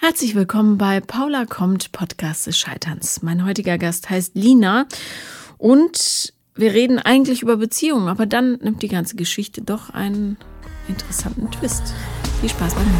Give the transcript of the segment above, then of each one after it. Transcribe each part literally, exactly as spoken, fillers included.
Herzlich willkommen bei Paula kommt, Podcast des Scheiterns. Mein heutiger Gast heißt Lina und wir reden eigentlich über Beziehungen, aber dann nimmt die ganze Geschichte doch einen interessanten Twist. Viel Spaß beim Hören.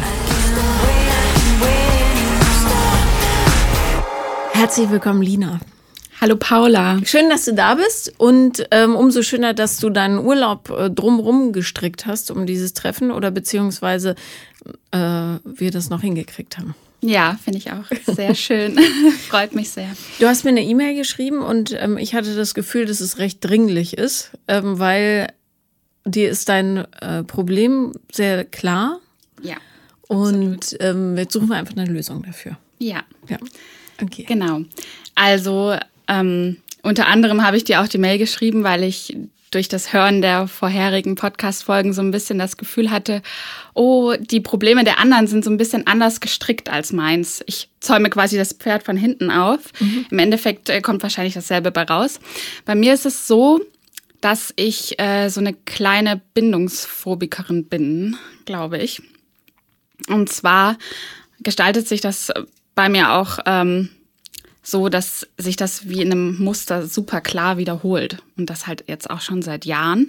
Herzlich willkommen, Lina. Hallo Paula. Schön, dass du da bist und ähm, umso schöner, dass du deinen Urlaub äh, drumherum gestrickt hast um dieses Treffen oder beziehungsweise äh, wir das noch hingekriegt haben. Ja, finde ich auch sehr schön. Freut mich sehr. Du hast mir eine E-Mail geschrieben und ähm, ich hatte das Gefühl, dass es recht dringlich ist, ähm, weil dir ist dein äh, Problem sehr klar. Ja. Und ähm, jetzt suchen wir einfach eine Lösung dafür. Ja. Ja. Okay. Genau. Also ähm, unter anderem habe ich dir auch die Mail geschrieben, weil ich durch das Hören der vorherigen Podcast-Folgen so ein bisschen das Gefühl hatte, oh, die Probleme der anderen sind so ein bisschen anders gestrickt als meins. Ich zäume quasi das Pferd von hinten auf. Mhm. Im Endeffekt äh, kommt wahrscheinlich dasselbe bei raus. Bei mir ist es so, dass ich äh, so eine kleine Bindungsphobikerin bin, glaube ich. Und zwar gestaltet sich das bei mir auch ähm, so, dass sich das wie in einem Muster super klar wiederholt. Und das halt jetzt auch schon seit Jahren.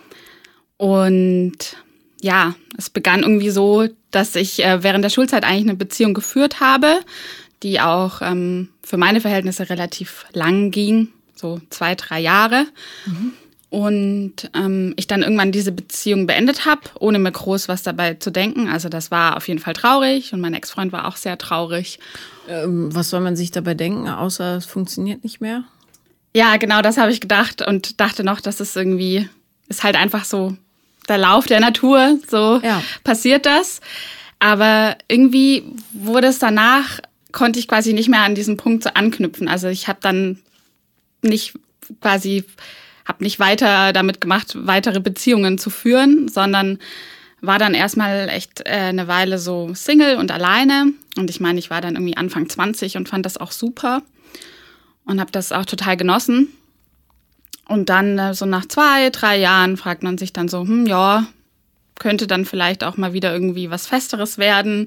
Und ja, es begann irgendwie so, dass ich äh, während der Schulzeit eigentlich eine Beziehung geführt habe, die auch ähm, für meine Verhältnisse relativ lang ging, so zwei, drei Jahre. Mhm. Und ähm, ich dann irgendwann diese Beziehung beendet habe, ohne mir groß was dabei zu denken. Also das war auf jeden Fall traurig und mein Ex-Freund war auch sehr traurig. Ähm, was soll man sich dabei denken, außer es funktioniert nicht mehr? Ja, genau, das habe ich gedacht und dachte noch, dass es irgendwie, ist halt einfach so der Lauf der Natur, so ja. Passiert das. Aber irgendwie wurde es danach, konnte ich quasi nicht mehr an diesen Punkt so anknüpfen. Also ich habe dann nicht quasi... habe nicht weiter damit gemacht, weitere Beziehungen zu führen, sondern war dann erstmal echt äh, eine Weile so Single und alleine. Und ich meine, ich war dann irgendwie Anfang zwanzig und fand das auch super und habe das auch total genossen. Und dann äh, so nach zwei, drei Jahren fragt man sich dann so, hm, ja, könnte dann vielleicht auch mal wieder irgendwie was Festeres werden.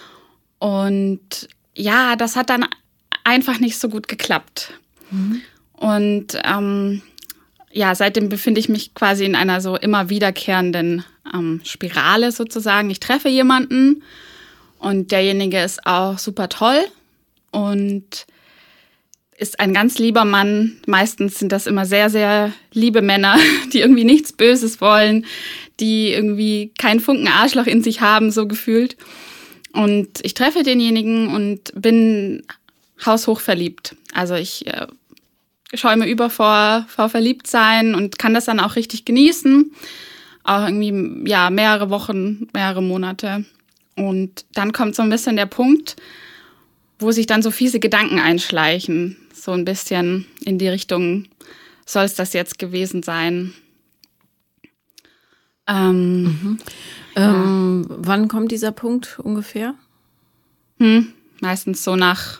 Und ja, das hat dann einfach nicht so gut geklappt. Mhm. Und ähm, ja, seitdem befinde ich mich quasi in einer so immer wiederkehrenden ähm, Spirale sozusagen. Ich treffe jemanden und derjenige ist auch super toll und ist ein ganz lieber Mann. Meistens sind das immer sehr, sehr liebe Männer, die irgendwie nichts Böses wollen, die irgendwie keinen Funken Arschloch in sich haben, so gefühlt. Und ich treffe denjenigen und bin haushoch verliebt. Also ich äh, schäume über vor, vor Verliebtsein und kann das dann auch richtig genießen. Auch irgendwie, ja, mehrere Wochen, mehrere Monate. Und dann kommt so ein bisschen der Punkt, wo sich dann so fiese Gedanken einschleichen. So ein bisschen in die Richtung, soll es das jetzt gewesen sein? Ähm, mhm. ja. ähm, wann kommt dieser Punkt ungefähr? Hm, meistens so nach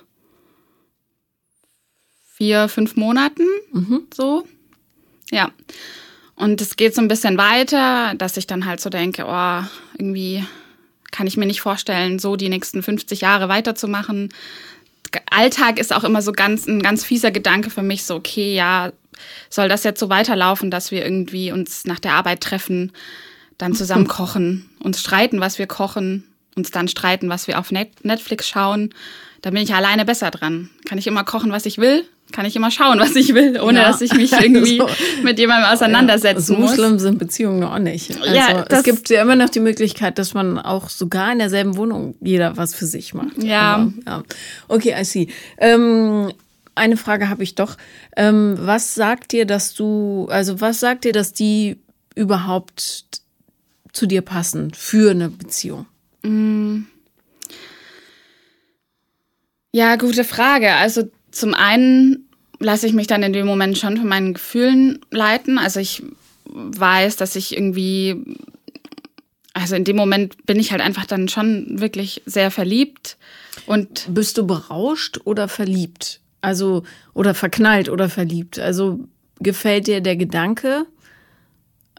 vier, fünf Monaten, mhm. so, ja. Und es geht so ein bisschen weiter, dass ich dann halt so denke, oh, irgendwie kann ich mir nicht vorstellen, so die nächsten fünfzig Jahre weiterzumachen. Alltag ist auch immer so ganz ein ganz fieser Gedanke für mich, so okay, ja, soll das jetzt so weiterlaufen, dass wir irgendwie uns nach der Arbeit treffen, dann zusammen kochen, uns streiten, was wir kochen, uns dann streiten, was wir auf Netflix schauen. Da bin ich alleine besser dran. Kann ich immer kochen, was ich will? Kann ich immer schauen, was ich will, ohne ja. dass ich mich irgendwie so mit jemandem auseinandersetzen ja, so muss. Schlimm sind Beziehungen auch nicht. Also ja, es gibt ja immer noch die Möglichkeit, dass man auch sogar in derselben Wohnung jeder was für sich macht. Ja. Aber, ja. Okay, I see. Ähm, eine Frage habe ich doch. Ähm, was sagt dir, dass du, also was sagt dir, dass die überhaupt zu dir passen für eine Beziehung? Mm. Ja, gute Frage. Also zum einen lasse ich mich dann in dem Moment schon von meinen Gefühlen leiten. Also ich weiß, dass ich irgendwie, also in dem Moment bin ich halt einfach dann schon wirklich sehr verliebt. Und bist du berauscht oder verliebt? Also, oder verknallt oder verliebt? Also gefällt dir der Gedanke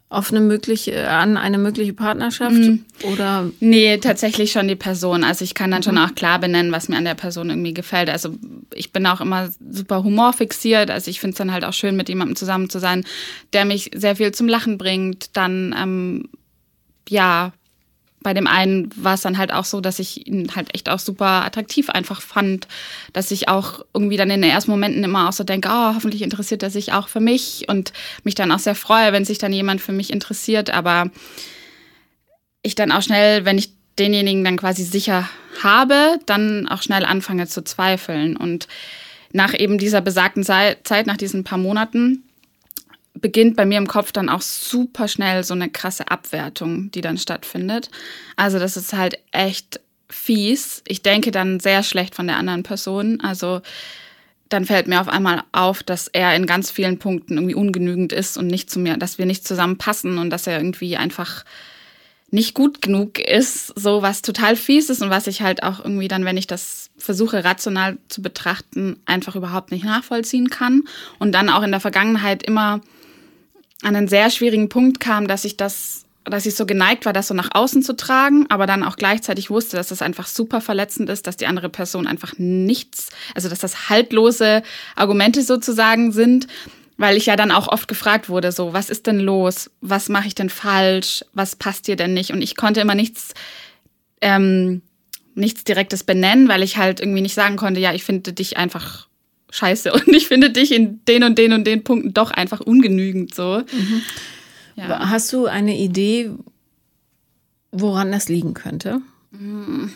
auf eine mögliche, an eine mögliche Partnerschaft? Mhm. Oder? Nee, tatsächlich schon die Person. Also ich kann dann schon auch klar benennen, was mir an der Person irgendwie gefällt. Also ich bin auch immer super humorfixiert. Also ich finde es dann halt auch schön, mit jemandem zusammen zu sein, der mich sehr viel zum Lachen bringt. Dann, ähm, ja, bei dem einen war es dann halt auch so, dass ich ihn halt echt auch super attraktiv einfach fand, dass ich auch irgendwie dann in den ersten Momenten immer auch so denke, oh, hoffentlich interessiert er sich auch für mich und mich dann auch sehr freue, wenn sich dann jemand für mich interessiert, aber ich dann auch schnell, wenn ich denjenigen dann quasi sicher habe, dann auch schnell anfange zu zweifeln und nach eben dieser besagten Zeit, nach diesen paar Monaten, beginnt bei mir im Kopf dann auch super schnell so eine krasse Abwertung, die dann stattfindet. Also das ist halt echt fies. Ich denke dann sehr schlecht von der anderen Person. Also dann fällt mir auf einmal auf, dass er in ganz vielen Punkten irgendwie ungenügend ist und nicht zu mir, dass wir nicht zusammenpassen und dass er irgendwie einfach nicht gut genug ist, so was total fies ist und was ich halt auch irgendwie dann, wenn ich das versuche rational zu betrachten, einfach überhaupt nicht nachvollziehen kann. Und dann auch in der Vergangenheit immer an einen sehr schwierigen Punkt kam, dass ich das, dass ich so geneigt war, das so nach außen zu tragen, aber dann auch gleichzeitig wusste, dass das einfach super verletzend ist, dass die andere Person einfach nichts, also dass das haltlose Argumente sozusagen sind, weil ich ja dann auch oft gefragt wurde, so, was ist denn los? Was mache ich denn falsch? Was passt dir denn nicht? Und ich konnte immer nichts, ähm, nichts Direktes benennen, weil ich halt irgendwie nicht sagen konnte, ja, ich finde dich einfach scheiße und ich finde dich in den und den und den Punkten doch einfach ungenügend so. Mhm. Ja. Hast du eine Idee, woran das liegen könnte? Hm.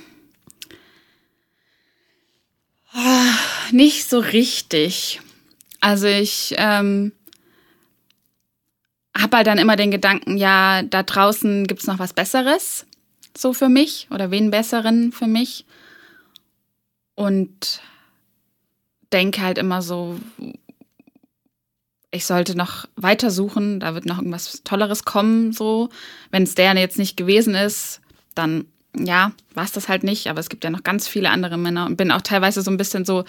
Nicht so richtig. Also ich ähm, habe halt dann immer den Gedanken, ja, da draußen gibt es noch was Besseres so für mich oder wen Besseren für mich und denke halt immer so, ich sollte noch weiter suchen, da wird noch irgendwas Tolleres kommen, so. Wenn es der jetzt nicht gewesen ist, dann, ja, war es das halt nicht, aber es gibt ja noch ganz viele andere Männer und bin auch teilweise so ein bisschen so,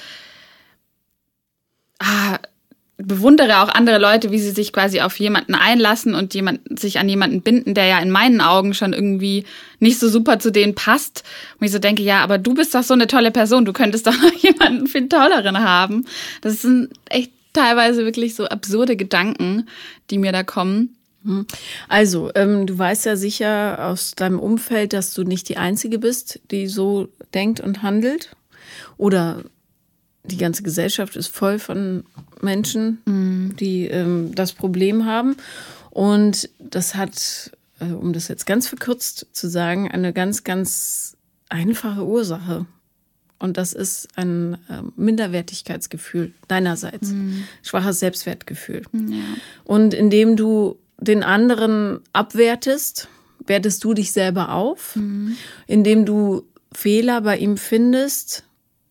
ah, bewundere auch andere Leute, wie sie sich quasi auf jemanden einlassen und jemand, sich an jemanden binden, der ja in meinen Augen schon irgendwie nicht so super zu denen passt. Und ich so denke, ja, aber du bist doch so eine tolle Person, du könntest doch noch jemanden viel tolleren haben. Das sind echt teilweise wirklich so absurde Gedanken, die mir da kommen. Also, ähm, du weißt ja sicher aus deinem Umfeld, dass du nicht die Einzige bist, die so denkt und handelt. Oder die ganze Gesellschaft ist voll von Menschen, mm. die ähm, das Problem haben. Und das hat, äh, um das jetzt ganz verkürzt zu sagen, eine ganz, ganz einfache Ursache. Und das ist ein äh, Minderwertigkeitsgefühl deinerseits, mm. schwaches Selbstwertgefühl. Ja. Und indem du den anderen abwertest, wertest du dich selber auf. Mm. Indem du Fehler bei ihm findest,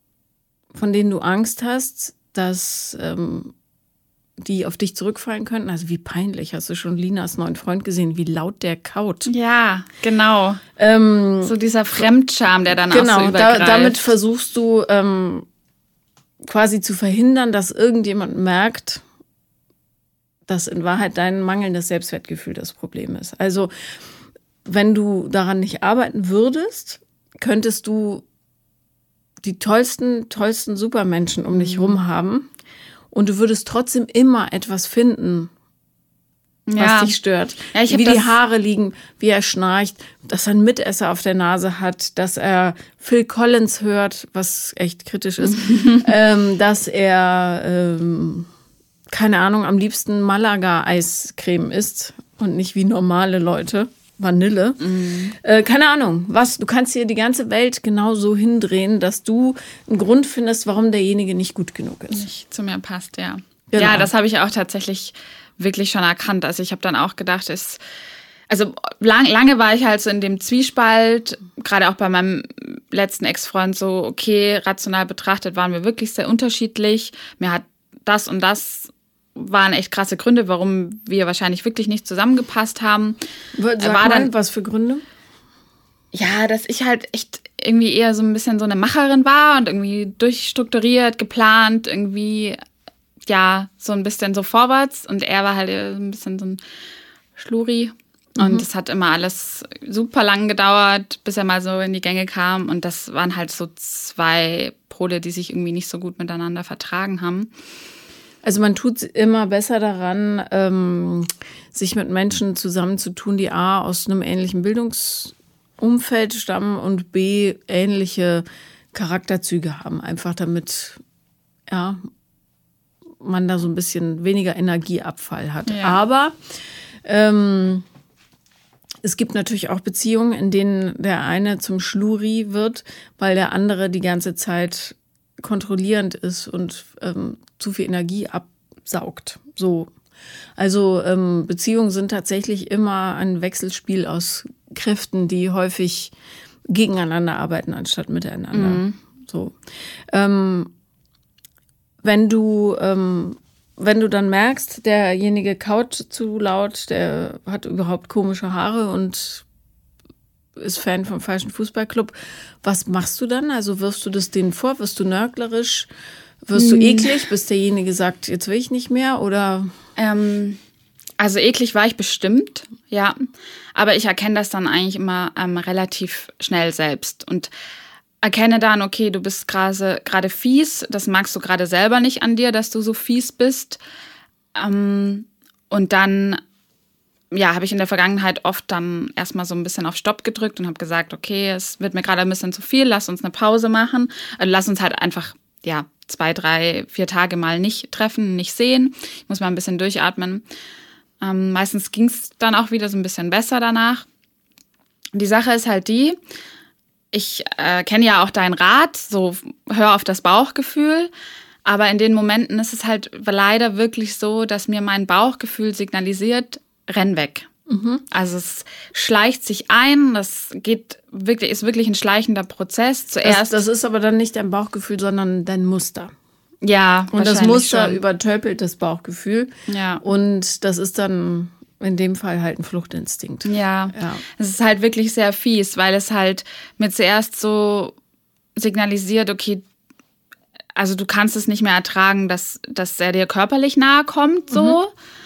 von denen du Angst hast, dass ähm, die auf dich zurückfallen könnten. Also wie peinlich, hast du schon Linas neuen Freund gesehen, wie laut der kaut. Ja, genau. Ähm, so dieser Fremdscham, der dann genau, auch so übergreift. Genau, da, damit versuchst du ähm, quasi zu verhindern, dass irgendjemand merkt, dass in Wahrheit dein mangelndes Selbstwertgefühl das Problem ist. Also wenn du daran nicht arbeiten würdest, könntest du die tollsten, tollsten Supermenschen um dich rum haben und du würdest trotzdem immer etwas finden, was ja. dich stört. Ja, ich wie die Haare liegen, wie er schnarcht, dass er einen Mitesser auf der Nase hat, dass er Phil Collins hört, was echt kritisch ist, ähm, dass er, ähm, keine Ahnung, am liebsten Malaga-Eiscreme isst und nicht wie normale Leute. Vanille. Mhm. Äh, keine Ahnung, was, du kannst hier die ganze Welt genau so hindrehen, dass du einen Grund findest, warum derjenige nicht gut genug ist. Nicht zu mir passt, ja. Genau. Ja, das habe ich auch tatsächlich wirklich schon erkannt. Also ich habe dann auch gedacht, es, also lang, lange war ich halt so in dem Zwiespalt, gerade auch bei meinem letzten Ex-Freund so, okay, rational betrachtet waren wir wirklich sehr unterschiedlich. Mir hat das und das waren echt krasse Gründe, warum wir wahrscheinlich wirklich nicht zusammengepasst haben. Sag war dann, mal, was für Gründe? Ja, dass ich halt echt irgendwie eher so ein bisschen so eine Macherin war und irgendwie durchstrukturiert, geplant, irgendwie, ja, so ein bisschen so vorwärts. Und er war halt ein bisschen so ein Schluri. Und es mhm. hat immer alles super lang gedauert, bis er mal so in die Gänge kam. Und das waren halt so zwei Pole, die sich irgendwie nicht so gut miteinander vertragen haben. Also man tut immer besser daran, ähm, sich mit Menschen zusammenzutun, die A, aus einem ähnlichen Bildungsumfeld stammen und B, ähnliche Charakterzüge haben. Einfach damit, ja, man da so ein bisschen weniger Energieabfall hat. Ja. Aber ähm, es gibt natürlich auch Beziehungen, in denen der eine zum Schluri wird, weil der andere die ganze Zeit kontrollierend ist und ähm, zu viel Energie absaugt. So. Also ähm, Beziehungen sind tatsächlich immer ein Wechselspiel aus Kräften, die häufig gegeneinander arbeiten, anstatt miteinander. Mhm. So. Ähm, wenn du ähm, wenn du dann merkst, derjenige kaut zu laut, der hat überhaupt komische Haare und ist Fan vom falschen Fußballclub, was machst du dann? Also wirfst du das denen vor? Wirst du nörglerisch? Wirst du eklig, bis derjenige sagt, jetzt will ich nicht mehr? Oder? Ähm, also eklig war ich bestimmt, ja. Aber ich erkenne das dann eigentlich immer ähm, relativ schnell selbst und erkenne dann, okay, du bist gerade fies, das magst du gerade selber nicht an dir, dass du so fies bist. Ähm, und dann, ja, habe ich in der Vergangenheit oft dann erstmal so ein bisschen auf Stopp gedrückt und habe gesagt, okay, es wird mir gerade ein bisschen zu viel, lass uns eine Pause machen. Also lass uns halt einfach, ja, zwei, drei, vier Tage mal nicht treffen, nicht sehen. Ich muss mal ein bisschen durchatmen. Ähm, meistens ging es dann auch wieder so ein bisschen besser danach. Die Sache ist halt die, ich äh, kenne ja auch deinen Rat, so hör auf das Bauchgefühl, aber in den Momenten ist es halt leider wirklich so, dass mir mein Bauchgefühl signalisiert, renn weg. Mhm. Also es schleicht sich ein, das geht wirklich, ist wirklich ein schleichender Prozess. Zuerst das, das ist aber dann nicht dein Bauchgefühl, sondern dein Muster. Ja, und das Muster schon. Übertölpelt das Bauchgefühl. Ja. Und das ist dann in dem Fall halt ein Fluchtinstinkt. Ja, ja, es ist halt wirklich sehr fies, weil es halt mir zuerst so signalisiert, okay, also du kannst es nicht mehr ertragen, dass, dass er dir körperlich nahe kommt, so. Mhm.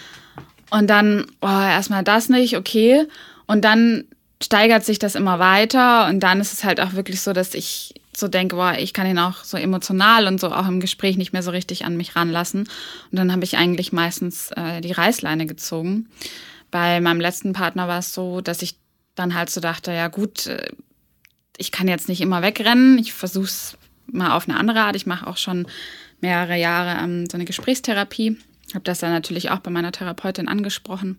Und dann, oh, erstmal das nicht, okay. Und dann steigert sich das immer weiter und dann ist es halt auch wirklich so, dass ich so denke, boah, ich kann ihn auch so emotional und so auch im Gespräch nicht mehr so richtig an mich ranlassen. Und dann habe ich eigentlich meistens äh, die Reißleine gezogen. Bei meinem letzten Partner war es so, dass ich dann halt so dachte, ja gut, ich kann jetzt nicht immer wegrennen. Ich versuche es mal auf eine andere Art. Ich mache auch schon mehrere Jahre ähm, so eine Gesprächstherapie. Habe das dann natürlich auch bei meiner Therapeutin angesprochen.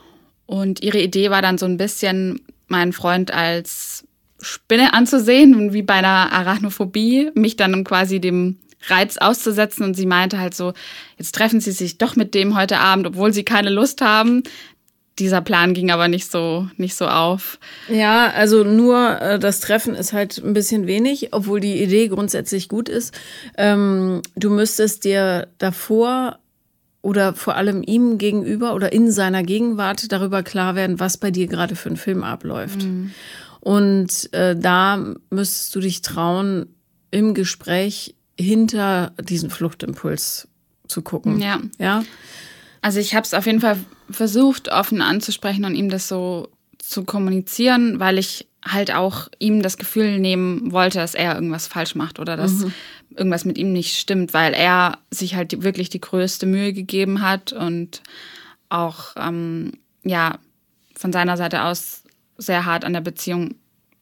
Und ihre Idee war dann so ein bisschen, meinen Freund als Spinne anzusehen, wie bei einer Arachnophobie, mich dann quasi dem Reiz auszusetzen. Und sie meinte halt so, jetzt treffen sie sich doch mit dem heute Abend, obwohl sie keine Lust haben. Dieser Plan ging aber nicht so, nicht so auf. Ja, also nur äh, das Treffen ist halt ein bisschen wenig, obwohl die Idee grundsätzlich gut ist. Ähm, du müsstest dir davor oder vor allem ihm gegenüber oder in seiner Gegenwart darüber klar werden, was bei dir gerade für ein Film abläuft. Mhm. Und äh, da müsstest du dich trauen, im Gespräch hinter diesen Fluchtimpuls zu gucken. Ja. Ja. Also ich habe es auf jeden Fall versucht, offen anzusprechen und ihm das so zu kommunizieren, weil ich halt auch ihm das Gefühl nehmen wollte, dass er irgendwas falsch macht oder dass mhm. irgendwas mit ihm nicht stimmt, weil er sich halt die, wirklich die größte Mühe gegeben hat und auch ähm, ja von seiner Seite aus sehr hart an der Beziehung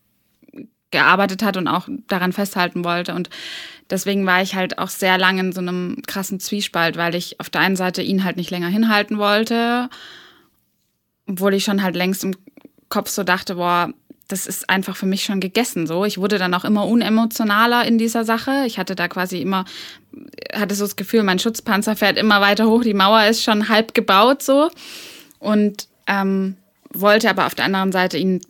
gearbeitet hat und auch daran festhalten wollte. Und deswegen war ich halt auch sehr lange in so einem krassen Zwiespalt, weil ich auf der einen Seite ihn halt nicht länger hinhalten wollte, obwohl ich schon halt längst im Kopf so dachte, boah, das ist einfach für mich schon gegessen so. Ich wurde dann auch immer unemotionaler in dieser Sache. Ich hatte da quasi immer, hatte so das Gefühl, mein Schutzpanzer fährt immer weiter hoch, die Mauer ist schon halb gebaut so. Und ähm, wollte aber auf der anderen Seite ihn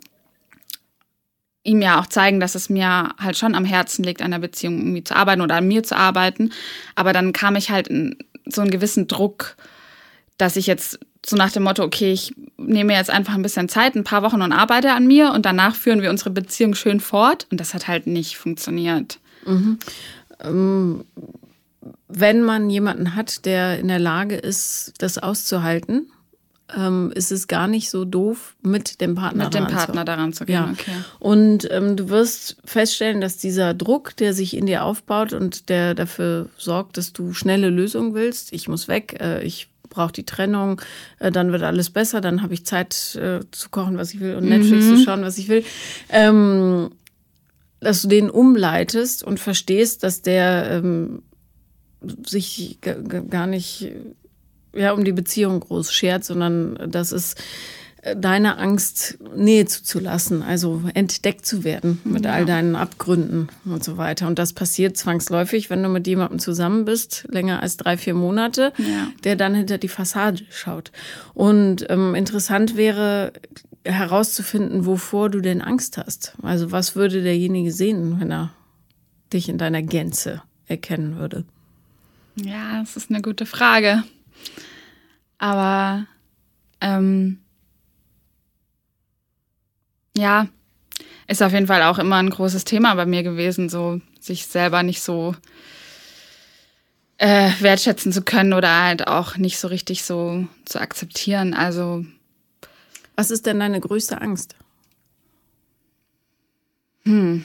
ihm ja auch zeigen, dass es mir halt schon am Herzen liegt, an der Beziehung irgendwie zu arbeiten oder an mir zu arbeiten. Aber dann kam ich halt in so einen gewissen Druck, dass ich jetzt so nach dem Motto, okay, ich nehme jetzt einfach ein bisschen Zeit, ein paar Wochen und arbeite an mir und danach führen wir unsere Beziehung schön fort. Und das hat halt nicht funktioniert. Mhm. Ähm, wenn man jemanden hat, der in der Lage ist, das auszuhalten, ähm, ist es gar nicht so doof, mit dem Partner mit dem Partner daran zu gehen. Ja. Okay. Und ähm, du wirst feststellen, dass dieser Druck, der sich in dir aufbaut und der dafür sorgt, dass du schnelle Lösungen willst, ich muss weg, äh, ich brauche die Trennung, äh, dann wird alles besser, dann habe ich Zeit äh, zu kochen, was ich will und Netflix mhm. zu schauen, was ich will, ähm, dass du den umleitest und verstehst, dass der ähm, sich g- g- gar nicht ja, um die Beziehung groß schert, sondern dass es deine Angst, Nähe zuzulassen, also entdeckt zu werden mit ja. all deinen Abgründen und so weiter. Und das passiert zwangsläufig, wenn du mit jemandem zusammen bist, länger als drei, vier Monate, ja. der dann hinter die Fassade schaut. Und ähm, interessant wäre herauszufinden, wovor du denn Angst hast. Also was würde derjenige sehen, wenn er dich in deiner Gänze erkennen würde? Ja, das ist eine gute Frage. Aber ähm, ja, ist auf jeden Fall auch immer ein großes Thema bei mir gewesen, so sich selber nicht so äh, wertschätzen zu können oder halt auch nicht so richtig so zu akzeptieren. Also was ist denn deine größte Angst? Hm.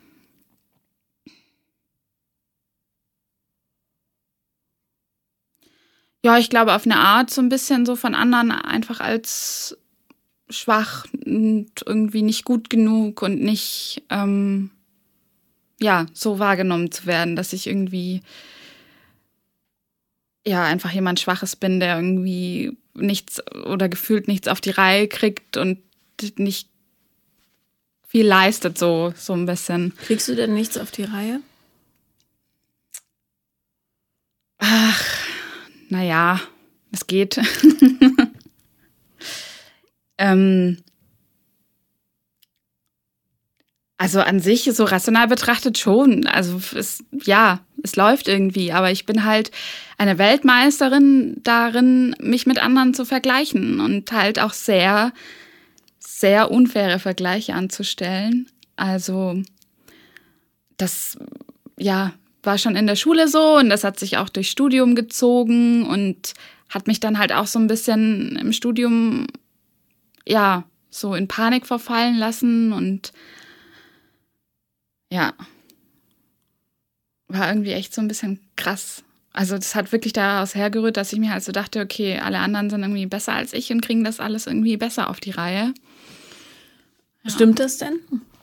Ja, ich glaube auf eine Art so ein bisschen so von anderen einfach als schwach und irgendwie nicht gut genug und nicht ähm, ja so wahrgenommen zu werden, dass ich irgendwie ja einfach jemand Schwaches bin, der irgendwie nichts oder gefühlt nichts auf die Reihe kriegt und nicht viel leistet, so, so ein bisschen. Kriegst du denn nichts auf die Reihe? Ach, naja, es geht. ähm, also an sich, so rational betrachtet schon. Also es, ja, es läuft irgendwie, aber ich bin halt eine Weltmeisterin darin, mich mit anderen zu vergleichen und halt auch sehr, sehr unfaire Vergleiche anzustellen. Also das, ja, war schon in der Schule so und das hat sich auch durch Studium gezogen und hat mich dann halt auch so ein bisschen im Studium, ja, so in Panik verfallen lassen und ja, war irgendwie echt so ein bisschen krass. Also das hat wirklich daraus hergerührt, dass ich mir halt so dachte, okay, alle anderen sind irgendwie besser als ich und kriegen das alles irgendwie besser auf die Reihe. Ja. Stimmt das denn?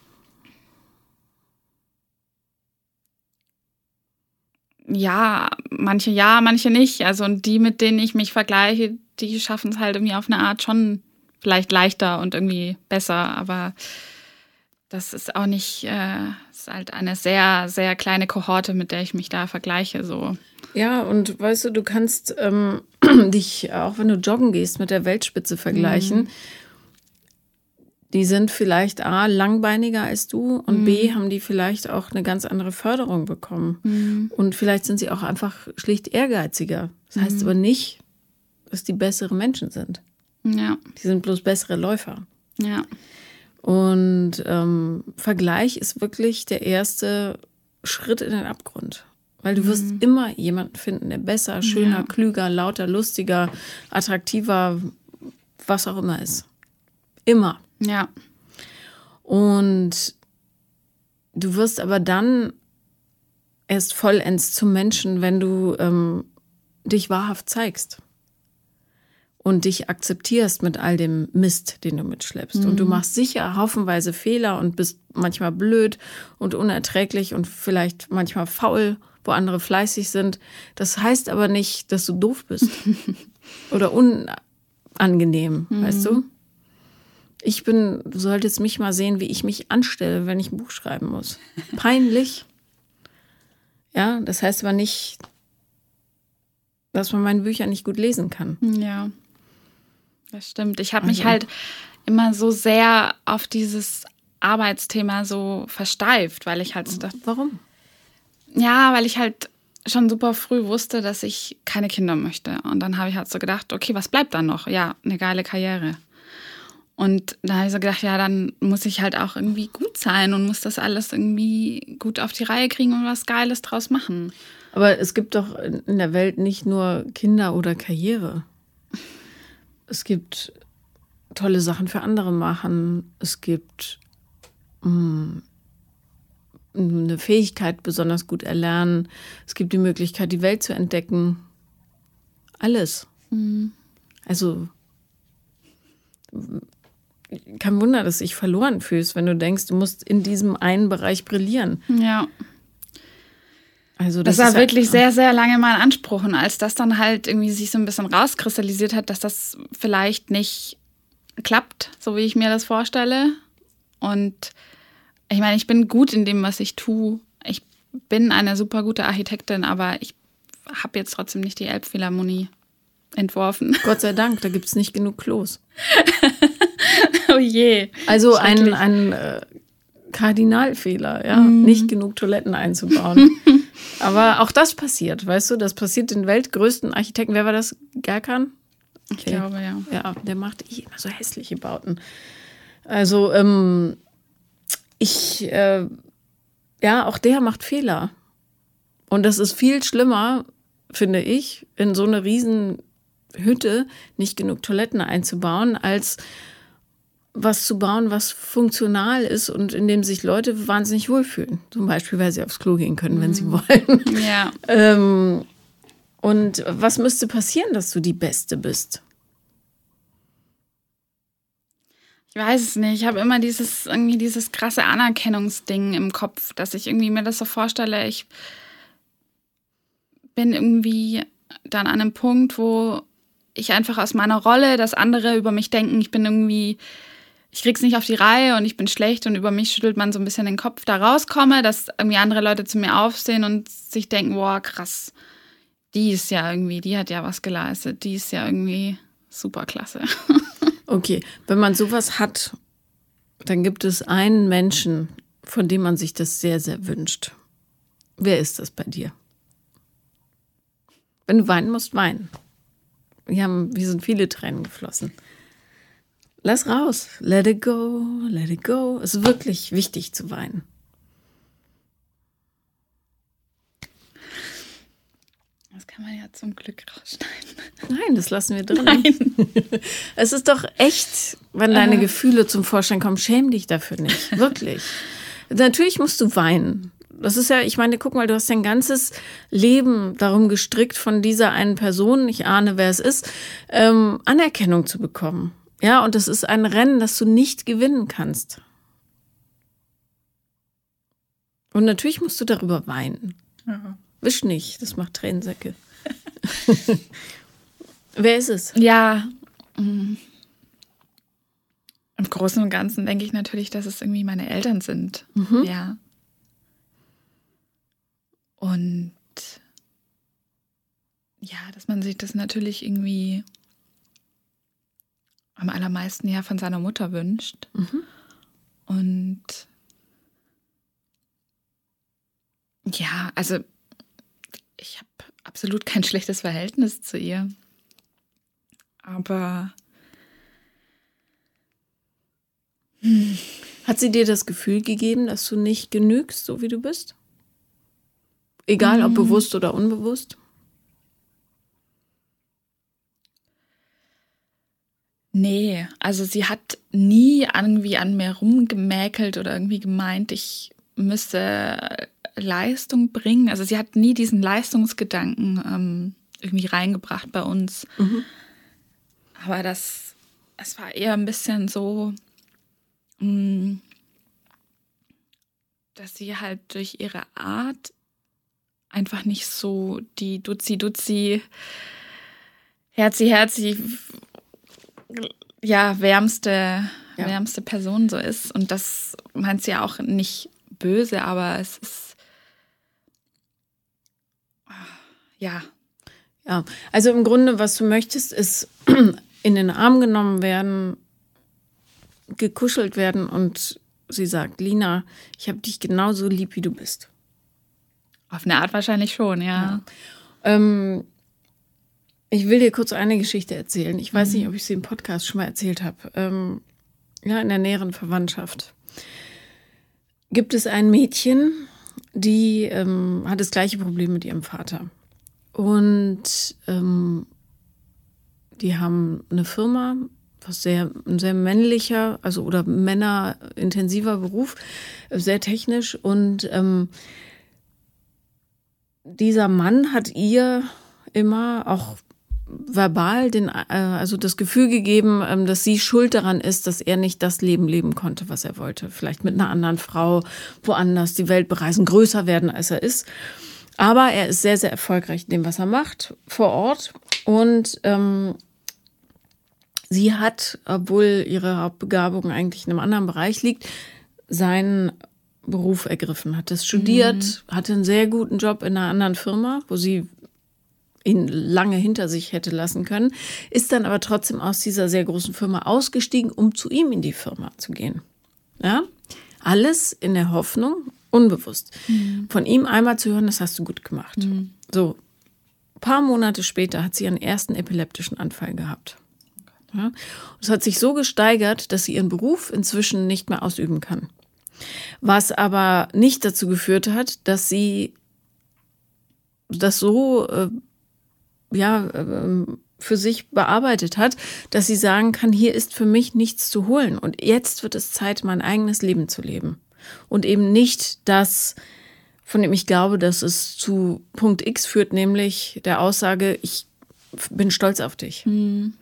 Ja, manche ja, manche nicht. Also und die, mit denen ich mich vergleiche, die schaffen es halt irgendwie auf eine Art schon vielleicht leichter und irgendwie besser. Aber das ist auch nicht, äh, ist halt eine sehr, sehr kleine Kohorte, mit der ich mich da vergleiche. So. Ja, und weißt du, du kannst ähm, dich, auch wenn du joggen gehst, mit der Weltspitze vergleichen. Mhm. Die sind vielleicht A, langbeiniger als du und mhm. B, haben die vielleicht auch eine ganz andere Förderung bekommen. Mhm. Und vielleicht sind sie auch einfach schlicht ehrgeiziger. Das heißt mhm. aber nicht, dass die bessere Menschen sind. Ja. Die sind bloß bessere Läufer. Ja. Und ähm, Vergleich ist wirklich der erste Schritt in den Abgrund. Weil du wirst mhm. immer jemanden finden, der besser, schöner, ja. klüger, lauter, lustiger, attraktiver, was auch immer ist. Immer. Ja. Und du wirst aber dann erst vollends zum Menschen, wenn du ähm, dich wahrhaft zeigst und dich akzeptierst mit all dem Mist, den du mitschleppst. Mhm. Und du machst sicher haufenweise Fehler und bist manchmal blöd und unerträglich und vielleicht manchmal faul, wo andere fleißig sind. Das heißt aber nicht, dass du doof bist oder unangenehm, mhm. weißt du? Ich bin, du solltest mich mal sehen, wie ich mich anstelle, wenn ich ein Buch schreiben muss. Peinlich. Ja, das heißt aber nicht, dass man meine Bücher nicht gut lesen kann. Ja, das stimmt. Ich habe also. mich halt immer so sehr auf dieses Arbeitsthema so versteift, weil ich halt so dachte, warum? Ja, weil ich halt schon super früh wusste, dass ich keine Kinder möchte. Und dann habe ich halt so gedacht, okay, was bleibt dann noch? Ja, eine geile Karriere. Und da habe ich so gedacht, ja, dann muss ich halt auch irgendwie gut sein und muss das alles irgendwie gut auf die Reihe kriegen und was Geiles draus machen. Aber es gibt doch in der Welt nicht nur Kinder oder Karriere. es gibt tolle Sachen für andere machen. Es gibt mh, eine Fähigkeit besonders gut erlernen. Es gibt die Möglichkeit, die Welt zu entdecken. Alles. Mhm. Also kein Wunder, dass du dich verloren fühlst, wenn du denkst, du musst in diesem einen Bereich brillieren. Ja. Also das, das war ist wirklich ja, sehr, sehr lange mein Anspruch. Und als das dann halt irgendwie sich so ein bisschen rauskristallisiert hat, dass das vielleicht nicht klappt, so wie ich mir das vorstelle. Und ich meine, ich bin gut in dem, was ich tue. Ich bin eine super gute Architektin, aber ich habe jetzt trotzdem nicht die Elbphilharmonie entworfen. Gott sei Dank, da gibt es nicht genug Klos. Oh je. Also ein, ein äh, Kardinalfehler, ja, mm. nicht genug Toiletten einzubauen. Aber auch das passiert, weißt du, das passiert den weltgrößten Architekten. Wer war das? Gerkan? Okay. Ich glaube, ja. Ja, der macht eh immer so hässliche Bauten. Also, ähm, ich, äh, ja, auch der macht Fehler. Und das ist viel schlimmer, finde ich, in so eine riesen Hütte nicht genug Toiletten einzubauen, als was zu bauen, was funktional ist und in dem sich Leute wahnsinnig wohlfühlen. Zum Beispiel, weil sie aufs Klo gehen können, wenn sie wollen. Ja. ähm, und was müsste passieren, dass du die Beste bist? Ich weiß es nicht. Ich habe immer dieses, irgendwie dieses krasse Anerkennungsding im Kopf, dass ich irgendwie mir das so vorstelle, ich bin irgendwie dann an einem Punkt, wo ich einfach aus meiner Rolle, dass andere über mich denken, ich bin irgendwie, ich krieg's nicht auf die Reihe und ich bin schlecht und über mich schüttelt man so ein bisschen den Kopf, da rauskomme, dass irgendwie andere Leute zu mir aufsehen und sich denken, boah, krass, die ist ja irgendwie, die hat ja was geleistet, die ist ja irgendwie super klasse. Okay, wenn man sowas hat, dann gibt es einen Menschen, von dem man sich das sehr, sehr wünscht. Wer ist das bei dir? Wenn du weinen musst, weinen. Wir haben, wir sind viele Tränen geflossen. Lass raus. Let it go, let it go. Es ist wirklich wichtig zu weinen. Das kann man ja zum Glück rausschneiden. Nein, das lassen wir drin. Nein. Es ist doch echt, wenn deine äh. Gefühle zum Vorschein kommen, schäm dich dafür nicht. Wirklich. Natürlich musst du weinen. Das ist ja, ich meine, guck mal, du hast dein ganzes Leben darum gestrickt, von dieser einen Person, ich ahne, wer es ist, ähm, Anerkennung zu bekommen. Ja, und das ist ein Rennen, das du nicht gewinnen kannst. Und natürlich musst du darüber weinen. Ja. Wisch nicht, das macht Tränensäcke. Wer ist es? Ja, im Großen und Ganzen denke ich natürlich, dass es irgendwie meine Eltern sind. Mhm. Ja. Und ja, dass man sich das natürlich irgendwie am allermeisten ja von seiner Mutter wünscht. Mhm. Und ja, also ich habe absolut kein schlechtes Verhältnis zu ihr. Aber hm. Hat sie dir das Gefühl gegeben, dass du nicht genügst, so wie du bist? Egal, ob bewusst oder unbewusst? Nee, also sie hat nie irgendwie an mir rumgemäkelt oder irgendwie gemeint, ich müsste Leistung bringen. Also sie hat nie diesen Leistungsgedanken ähm, irgendwie reingebracht bei uns. Mhm. Aber das, es war eher ein bisschen so, mh, dass sie halt durch ihre Art einfach nicht so die Duzi-Duzi, Herzi-Herzi, ja, wärmste, ja. wärmste Person so ist. Und das meint sie ja auch nicht böse, aber es ist, ja. Ja, also im Grunde, was du möchtest, ist in den Arm genommen werden, gekuschelt werden und sie sagt, Lina, ich habe dich genauso lieb, wie du bist. Auf eine Art wahrscheinlich schon, ja. ja. Ähm, ich will dir kurz eine Geschichte erzählen. Ich weiß mhm. nicht, ob ich sie im Podcast schon mal erzählt habe. Ähm, ja, in der näheren Verwandtschaft gibt es ein Mädchen, die ähm, hat das gleiche Problem mit ihrem Vater. Und ähm, die haben eine Firma, was sehr, ein sehr männlicher, also oder männerintensiver Beruf, sehr technisch. Und ähm, dieser Mann hat ihr immer auch verbal den, äh, also das Gefühl gegeben, ähm, dass sie schuld daran ist, dass er nicht das Leben leben konnte, was er wollte. Vielleicht mit einer anderen Frau, woanders die Welt bereisen, größer werden, als er ist. Aber er ist sehr, sehr erfolgreich in dem, was er macht, vor Ort. Und ähm, sie hat, obwohl ihre Hauptbegabung eigentlich in einem anderen Bereich liegt, seinen Beruf ergriffen, hat das studiert, mhm. hatte einen sehr guten Job in einer anderen Firma, wo sie ihn lange hinter sich hätte lassen können, ist dann aber trotzdem aus dieser sehr großen Firma ausgestiegen, um zu ihm in die Firma zu gehen. Ja? Alles in der Hoffnung, unbewusst, mhm. von ihm einmal zu hören, das hast du gut gemacht. Mhm. So, ein paar Monate später hat sie ihren ersten epileptischen Anfall gehabt. Ja? Es hat sich so gesteigert, dass sie ihren Beruf inzwischen nicht mehr ausüben kann. Was aber nicht dazu geführt hat, dass sie das so äh, ja, äh, für sich bearbeitet hat, dass sie sagen kann, hier ist für mich nichts zu holen. Und jetzt wird es Zeit, mein eigenes Leben zu leben. Und eben nicht das, von dem ich glaube, dass es zu Punkt X führt, nämlich der Aussage, ich bin stolz auf dich. Mhm.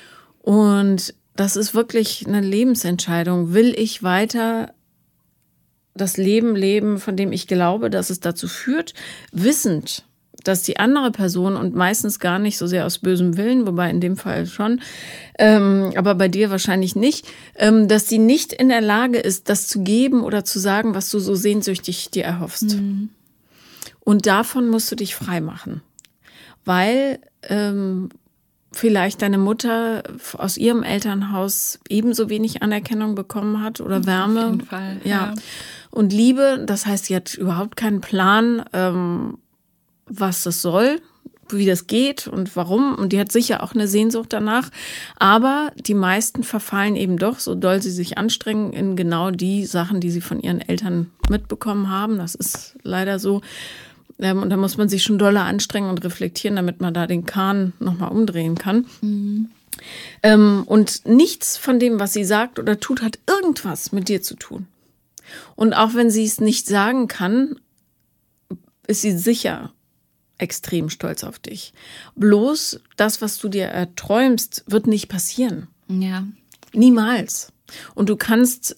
Und das ist wirklich eine Lebensentscheidung. Will ich weiter das Leben leben, von dem ich glaube, dass es dazu führt, wissend, dass die andere Person und meistens gar nicht so sehr aus bösem Willen, wobei in dem Fall schon, ähm, aber bei dir wahrscheinlich nicht, ähm, dass sie nicht in der Lage ist, das zu geben oder zu sagen, was du so sehnsüchtig dir erhoffst. Mhm. Und davon musst du dich frei machen, weil ähm, vielleicht deine Mutter aus ihrem Elternhaus ebenso wenig Anerkennung bekommen hat oder Wärme. Auf jeden Fall, ja. ja. Und Liebe, das heißt, sie hat überhaupt keinen Plan, ähm, was das soll, wie das geht und warum. Und die hat sicher auch eine Sehnsucht danach. Aber die meisten verfallen eben doch, so doll sie sich anstrengen, in genau die Sachen, die sie von ihren Eltern mitbekommen haben. Das ist leider so. Und da muss man sich schon doller anstrengen und reflektieren, damit man da den Kahn nochmal umdrehen kann. Mhm. Und nichts von dem, was sie sagt oder tut, hat irgendwas mit dir zu tun. Und auch wenn sie es nicht sagen kann, ist sie sicher extrem stolz auf dich. Bloß das, was du dir erträumst, wird nicht passieren. Ja. Niemals. Und du kannst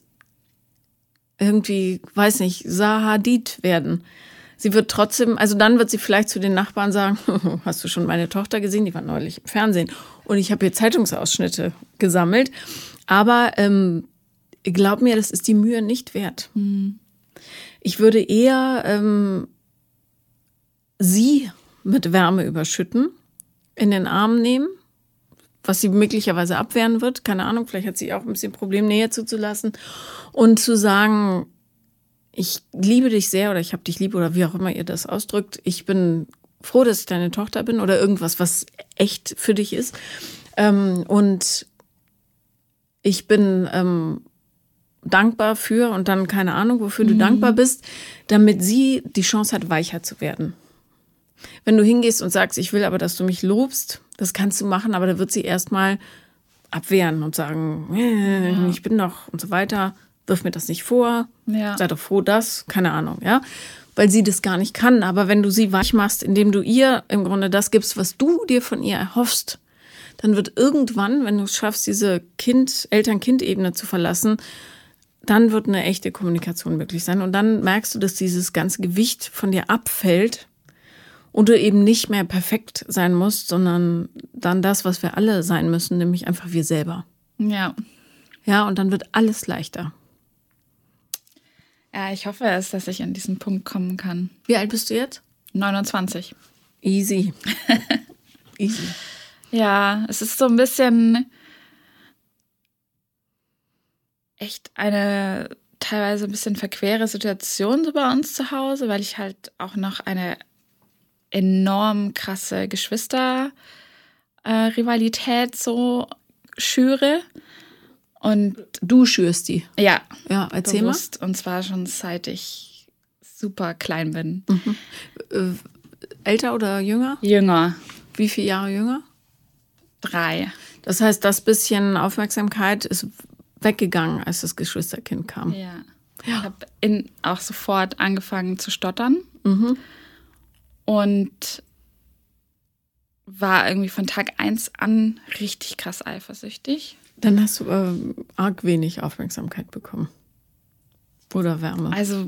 irgendwie, weiß nicht, Sahadid werden. Sie wird trotzdem, also dann wird sie vielleicht zu den Nachbarn sagen, hast du schon meine Tochter gesehen? Die war neulich im Fernsehen. Und ich habe hier Zeitungsausschnitte gesammelt. Aber ähm, glaub mir, das ist die Mühe nicht wert. Mhm. Ich würde eher ähm, sie mit Wärme überschütten, in den Arm nehmen, was sie möglicherweise abwehren wird. Keine Ahnung, vielleicht hat sie auch ein bisschen Problem, Nähe zuzulassen. Und zu sagen, ich liebe dich sehr oder ich habe dich lieb oder wie auch immer ihr das ausdrückt. Ich bin froh, dass ich deine Tochter bin oder irgendwas, was echt für dich ist. Ähm, und ich bin ähm, dankbar für und dann keine Ahnung, wofür du mhm. dankbar bist, damit sie die Chance hat, weicher zu werden. Wenn du hingehst und sagst, ich will aber, dass du mich lobst, das kannst du machen, aber da wird sie erstmal abwehren und sagen, äh, ja. ich bin doch und so weiter. Wirf mir das nicht vor, ja. sei doch froh, dass, keine Ahnung, ja, weil sie das gar nicht kann. Aber wenn du sie weich machst, indem du ihr im Grunde das gibst, was du dir von ihr erhoffst, dann wird irgendwann, wenn du es schaffst, diese Kind, Eltern-Kind-Ebene zu verlassen, dann wird eine echte Kommunikation möglich sein. Und dann merkst du, dass dieses ganze Gewicht von dir abfällt und du eben nicht mehr perfekt sein musst, sondern dann das, was wir alle sein müssen, nämlich einfach wir selber. Ja. Ja, und dann wird alles leichter. Ja, ich hoffe es, dass ich an diesen Punkt kommen kann. Wie alt bist du jetzt? neunundzwanzig. Easy. Easy. Ja, es ist so ein bisschen echt eine teilweise ein bisschen verquere Situation so bei uns zu Hause, weil ich halt auch noch eine enorm krasse Geschwister-Rivalität so schüre. Und du schürst die? Ja. Ja, erzähl bewusst, mal. Und zwar schon seit ich super klein bin. Mhm. Äh, älter oder jünger? Jünger. Wie viele Jahre jünger? Drei. Das heißt, das bisschen Aufmerksamkeit ist weggegangen, als das Geschwisterkind kam. Ja. Ja. Ich habe auch sofort angefangen zu stottern. Mhm. Und war irgendwie von Tag eins an richtig krass eifersüchtig. Dann hast du äh, arg wenig Aufmerksamkeit bekommen. Oder Wärme. Also,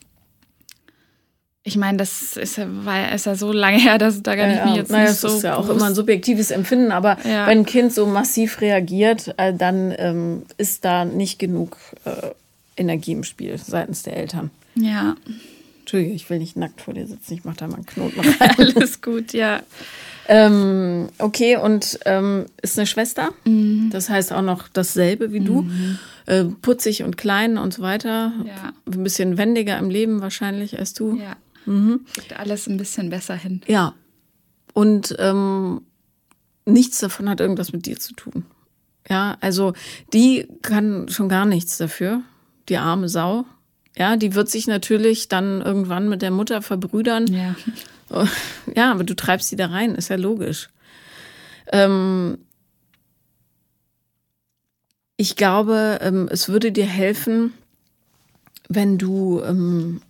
ich meine, das ist ja, war, ist ja so lange her, dass da gar nicht ja, mir jetzt naja, nicht das so ist ja auch bewusst. immer ein subjektives Empfinden, aber Ja. wenn ein Kind so massiv reagiert, äh, dann ähm, ist da nicht genug äh, Energie im Spiel seitens der Eltern. Ja. Entschuldige, ich will nicht nackt vor dir sitzen, ich mache da mal einen Knoten rein. Alles gut, ja. Ähm, okay, und ähm, ist eine Schwester, Mhm. das heißt auch noch dasselbe wie du, Mhm. äh, putzig und klein und so weiter, Ja. ein bisschen wendiger im Leben wahrscheinlich als du. Ja. Mhm. Kriegt alles ein bisschen besser hin. Ja, und ähm, nichts davon hat irgendwas mit dir zu tun. Ja, also die kann schon gar nichts dafür, die arme Sau. Ja, die wird sich natürlich dann irgendwann mit der Mutter verbrüdern. Ja. Ja, aber du treibst sie da rein, ist ja logisch. Ähm, ich glaube, ähm, es würde dir helfen, wenn du ähm,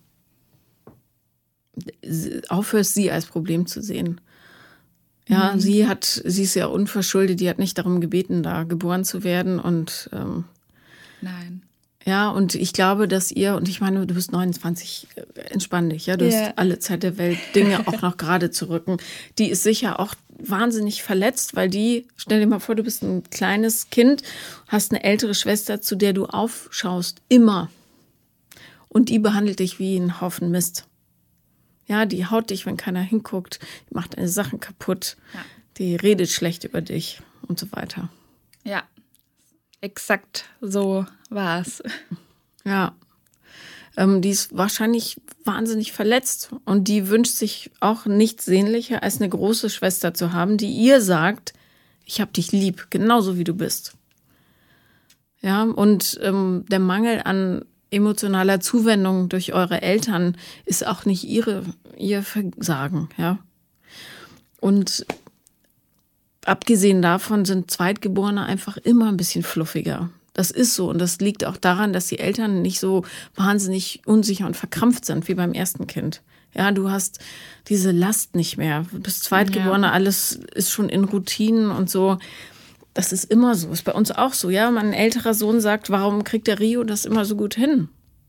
aufhörst, sie als Problem zu sehen. Ja, mhm. sie hat, sie ist ja unverschuldet, die hat nicht darum gebeten, da geboren zu werden und ähm, Nein. Ja, und ich glaube, dass ihr, und ich meine, du bist neunundzwanzig, entspann dich, ja, du Yeah. hast alle Zeit der Welt, Dinge auch noch gerade zu rücken. Die ist sicher auch wahnsinnig verletzt, weil die, stell dir mal vor, du bist ein kleines Kind, hast eine ältere Schwester, zu der du aufschaust, immer. Und die behandelt dich wie ein Haufen Mist. Ja, die haut dich, wenn keiner hinguckt, die macht deine Sachen kaputt, Ja. die redet schlecht über dich und so weiter. Ja. Exakt so war es. Ja, ähm, die ist wahrscheinlich wahnsinnig verletzt und die wünscht sich auch nichts sehnlicher, als eine große Schwester zu haben, die ihr sagt, ich hab dich lieb, genauso wie du bist. Ja, und ähm, der Mangel an emotionaler Zuwendung durch eure Eltern ist auch nicht ihre, ihr Versagen, ja. Und abgesehen davon sind Zweitgeborene einfach immer ein bisschen fluffiger. Das ist so und das liegt auch daran, dass die Eltern nicht so wahnsinnig unsicher und verkrampft sind wie beim ersten Kind. Ja, du hast diese Last nicht mehr. Du bist Zweitgeborene, ja. Alles ist schon in Routinen und so. Das ist immer so. Ist bei uns auch so. Ja, mein älterer Sohn sagt, warum kriegt der Rio das immer so gut hin?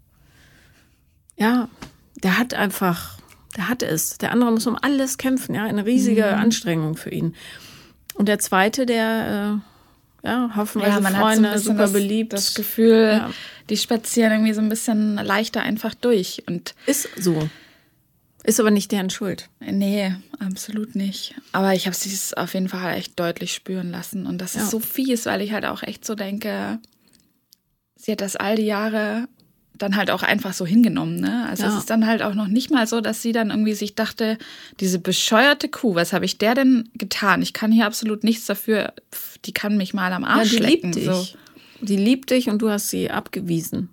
Ja, der hat einfach, der hat es. Der andere muss um alles kämpfen. Ja, eine riesige mhm. Anstrengung für ihn. Und der zweite, der, äh, ja, haufenweise ja, man Freunde, hat so super das, beliebt. Das Gefühl, ja. die spazieren irgendwie so ein bisschen leichter einfach durch. Und ist so. Ist aber nicht deren Schuld. Nee, absolut nicht. Aber ich habe es auf jeden Fall echt deutlich spüren lassen. Und das ja. ist so fies, weil ich halt auch echt so denke, sie hat das all die Jahre dann halt auch einfach so hingenommen, ne? Also ja. es ist dann halt auch noch nicht mal so, dass sie dann irgendwie sich dachte, diese bescheuerte Kuh, was habe ich der denn getan? Ich kann hier absolut nichts dafür, die kann mich mal am Arsch ja, die lecken. Liebt dich. So. Die liebt dich und du hast sie abgewiesen.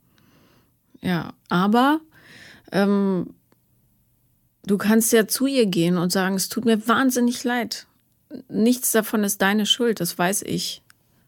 Ja, aber ähm, du kannst ja zu ihr gehen und sagen, es tut mir wahnsinnig leid. Nichts davon ist deine Schuld, das weiß ich.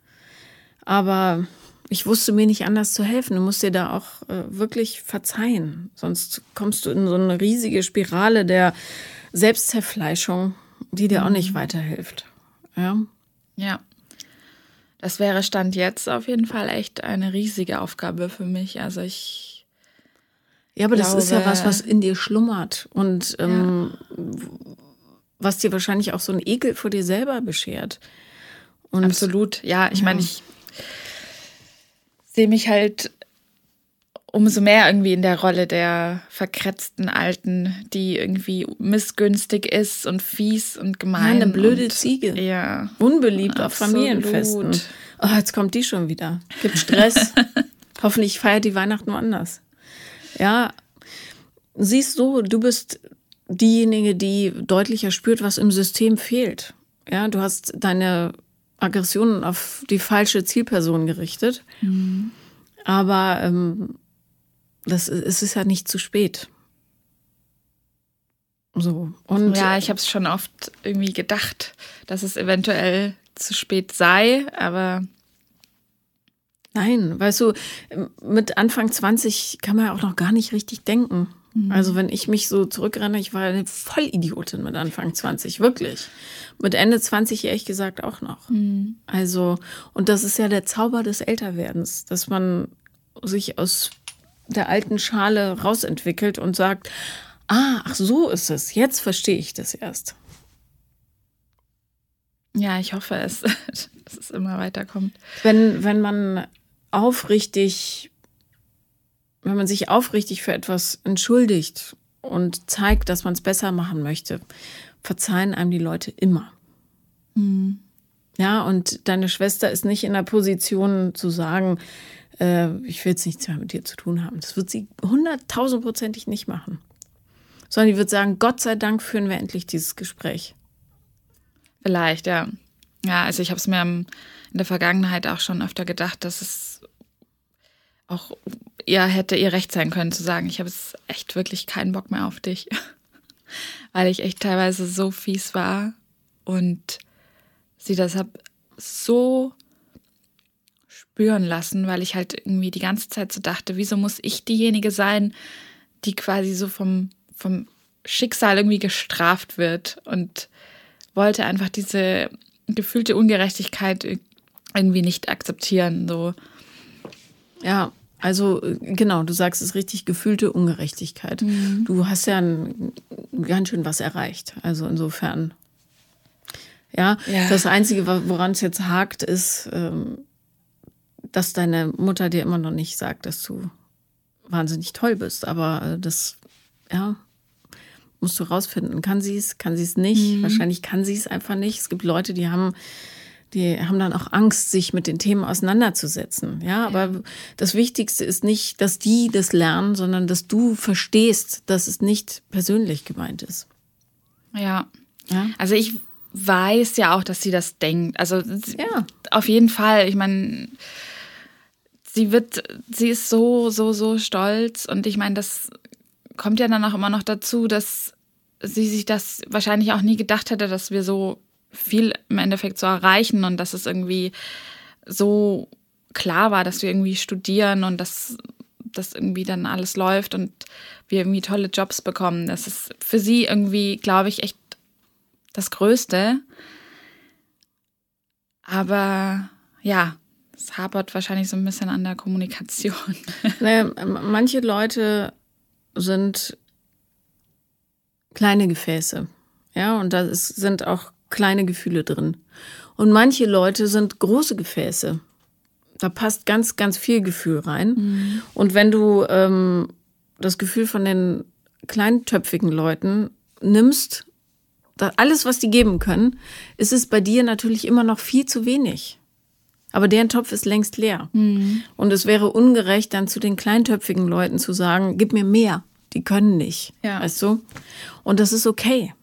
Aber ich wusste mir nicht anders zu helfen. Du musst dir da auch äh, wirklich verzeihen. Sonst kommst du in so eine riesige Spirale der Selbstzerfleischung, die dir mhm. auch nicht weiterhilft. Ja. Ja. Das wäre Stand jetzt auf jeden Fall echt eine riesige Aufgabe für mich. Also ich Ja, aber glaube, das ist ja was, was in dir schlummert und ähm, ja. was dir wahrscheinlich auch so einen Ekel vor dir selber beschert. Und absolut. Ja, ich ja. meine, ich sehe mich halt umso mehr irgendwie in der Rolle der verkratzten Alten, die irgendwie missgünstig ist und fies und gemein. Ja, eine blöde und, Ziege. Ja. Unbeliebt auf Familienfesten. Oh, jetzt kommt die schon wieder. Gibt Stress. Hoffentlich feiert die Weihnachten woanders. Ja, siehst du, du bist diejenige, die deutlicher spürt, was im System fehlt. Ja, du hast deine Aggressionen auf die falsche Zielperson gerichtet. Mhm. Aber ähm, das, es ist ja nicht zu spät. So. Und ja, ich habe es schon oft irgendwie gedacht, dass es eventuell zu spät sei, aber... Nein, weißt du, mit Anfang zwanzig kann man ja auch noch gar nicht richtig denken. Mhm. Also wenn ich mich so zurückrenne, ich war eine Vollidiotin mit Anfang zwanzig, wirklich. Mit Ende zwanzig ehrlich gesagt auch noch. Mhm. Also, und das ist ja der Zauber des Älterwerdens, dass man sich aus der alten Schale rausentwickelt und sagt, ah, ach so ist es, jetzt verstehe ich das erst. Ja, ich hoffe es, dass es immer weiterkommt. Wenn, wenn man aufrichtig, wenn man sich aufrichtig für etwas entschuldigt und zeigt, dass man es besser machen möchte, verzeihen einem die Leute immer. Mhm. Ja, und deine Schwester ist nicht in der Position zu sagen, äh, ich will jetzt nichts mehr mit dir zu tun haben. Das wird sie hunderttausendprozentig nicht machen. Sondern die wird sagen, Gott sei Dank führen wir endlich dieses Gespräch. Vielleicht, ja. Ja, also ich habe es mir in der Vergangenheit auch schon öfter gedacht, dass es auch ihr hätte ihr Recht sein können zu sagen, ich habe jetzt echt wirklich keinen Bock mehr auf dich. Weil ich echt teilweise so fies war und sie deshalb so spüren lassen, weil ich halt irgendwie die ganze Zeit so dachte, wieso muss ich diejenige sein, die quasi so vom, vom Schicksal irgendwie gestraft wird, und wollte einfach diese gefühlte Ungerechtigkeit irgendwie nicht akzeptieren. So. Ja, also genau, du sagst es richtig, gefühlte Ungerechtigkeit. Mhm. Du hast ja ein, ganz schön was erreicht. Also insofern, ja, ja. Das Einzige, woran es jetzt hakt, ist, dass deine Mutter dir immer noch nicht sagt, dass du wahnsinnig toll bist. Aber das, ja, musst du rausfinden. Kann sie es, kann sie es nicht? Mhm. Wahrscheinlich kann sie es einfach nicht. Es gibt Leute, die haben, die haben dann auch Angst, sich mit den Themen auseinanderzusetzen. Ja, aber ja. Das Wichtigste ist nicht, dass die das lernen, sondern dass du verstehst, dass es nicht persönlich gemeint ist. Ja. ja? Also ich weiß ja auch, dass sie das denkt. Also ja. Auf jeden Fall. Ich meine, sie wird, sie ist so, so, so stolz, und ich meine, das kommt ja dann auch immer noch dazu, dass sie sich das wahrscheinlich auch nie gedacht hätte, dass wir so viel im Endeffekt so erreichen und dass es irgendwie so klar war, dass wir irgendwie studieren und dass das irgendwie dann alles läuft und wir irgendwie tolle Jobs bekommen. Das ist für sie irgendwie, glaube ich, echt das Größte. Aber ja, es hapert wahrscheinlich so ein bisschen an der Kommunikation. Naja, manche Leute sind kleine Gefäße, ja, und da ist, sind auch kleine Gefühle drin. Und manche Leute sind große Gefäße. Da passt ganz, ganz viel Gefühl rein. Mhm. Und wenn du ähm, das Gefühl von den kleintöpfigen Leuten nimmst, alles, was die geben können, ist es bei dir natürlich immer noch viel zu wenig. Aber deren Topf ist längst leer. Mhm. Und es wäre ungerecht, dann zu den kleintöpfigen Leuten zu sagen, gib mir mehr. Die können nicht. Ja. Weißt du? Und das ist okay.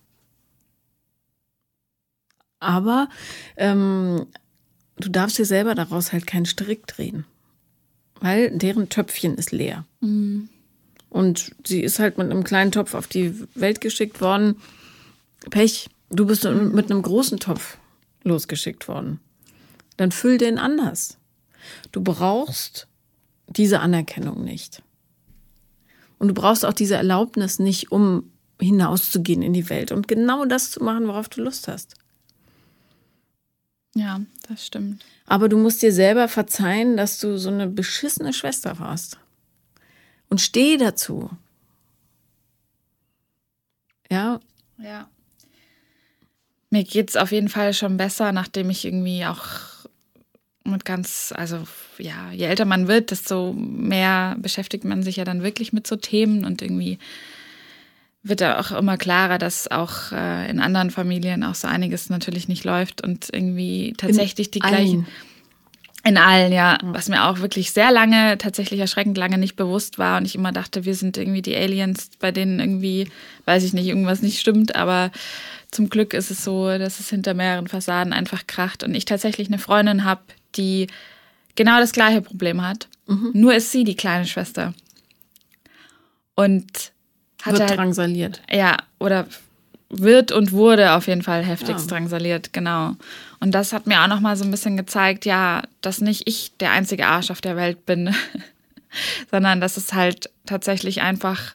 Aber ähm, du darfst dir selber daraus halt keinen Strick drehen. Weil deren Töpfchen ist leer. Mhm. Und sie ist halt mit einem kleinen Topf auf die Welt geschickt worden. Pech, du bist mhm. mit einem großen Topf losgeschickt worden. Dann füll den anders. Du brauchst diese Anerkennung nicht. Und du brauchst auch diese Erlaubnis nicht, um hinauszugehen in die Welt und genau das zu machen, worauf du Lust hast. Ja, das stimmt. Aber du musst dir selber verzeihen, dass du so eine beschissene Schwester warst. Und steh dazu. Ja. Ja. Mir geht's auf jeden Fall schon besser, nachdem ich irgendwie auch mit ganz, also ja, je älter man wird, desto mehr beschäftigt man sich ja dann wirklich mit so Themen, und irgendwie wird ja auch immer klarer, dass auch äh, in anderen Familien auch so einiges natürlich nicht läuft und irgendwie tatsächlich in die gleichen. In allen, ja. Was mir auch wirklich sehr lange, tatsächlich erschreckend lange nicht bewusst war, und ich immer dachte, wir sind irgendwie die Aliens, bei denen irgendwie, weiß ich nicht, irgendwas nicht stimmt, aber zum Glück ist es so, dass es hinter mehreren Fassaden einfach kracht und ich tatsächlich eine Freundin habe, die genau das gleiche Problem hat. Mhm. Nur ist sie die kleine Schwester. Und hat wird halt, drangsaliert. Ja, oder wird und wurde auf jeden Fall heftigst ja. drangsaliert, genau. Und das hat mir auch nochmal so ein bisschen gezeigt, ja, dass nicht ich der einzige Arsch auf der Welt bin, sondern dass es halt tatsächlich einfach,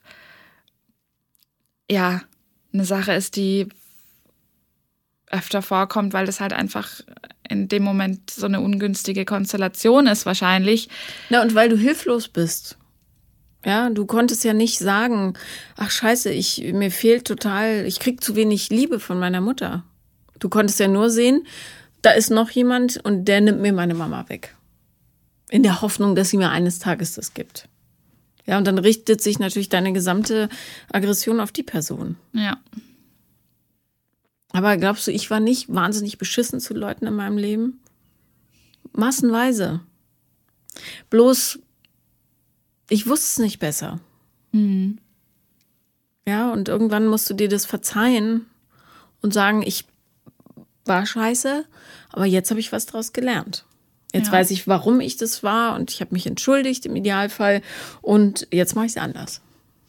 ja, eine Sache ist, die öfter vorkommt, weil das halt einfach in dem Moment so eine ungünstige Konstellation ist wahrscheinlich. Na, und weil du hilflos bist. Ja, du konntest ja nicht sagen, ach scheiße, ich, mir fehlt total, ich krieg zu wenig Liebe von meiner Mutter. Du konntest ja nur sehen, da ist noch jemand und der nimmt mir meine Mama weg. In der Hoffnung, dass sie mir eines Tages das gibt. Ja, und dann richtet sich natürlich deine gesamte Aggression auf die Person. Ja. Aber glaubst du, ich war nicht wahnsinnig beschissen zu Leuten in meinem Leben? Massenweise. Bloß, ich wusste es nicht besser. Mhm. Ja, und irgendwann musst du dir das verzeihen und sagen, ich war scheiße, aber jetzt habe ich was draus gelernt. Jetzt ja. weiß ich, warum ich das war und ich habe mich entschuldigt im Idealfall und jetzt mache ich es anders.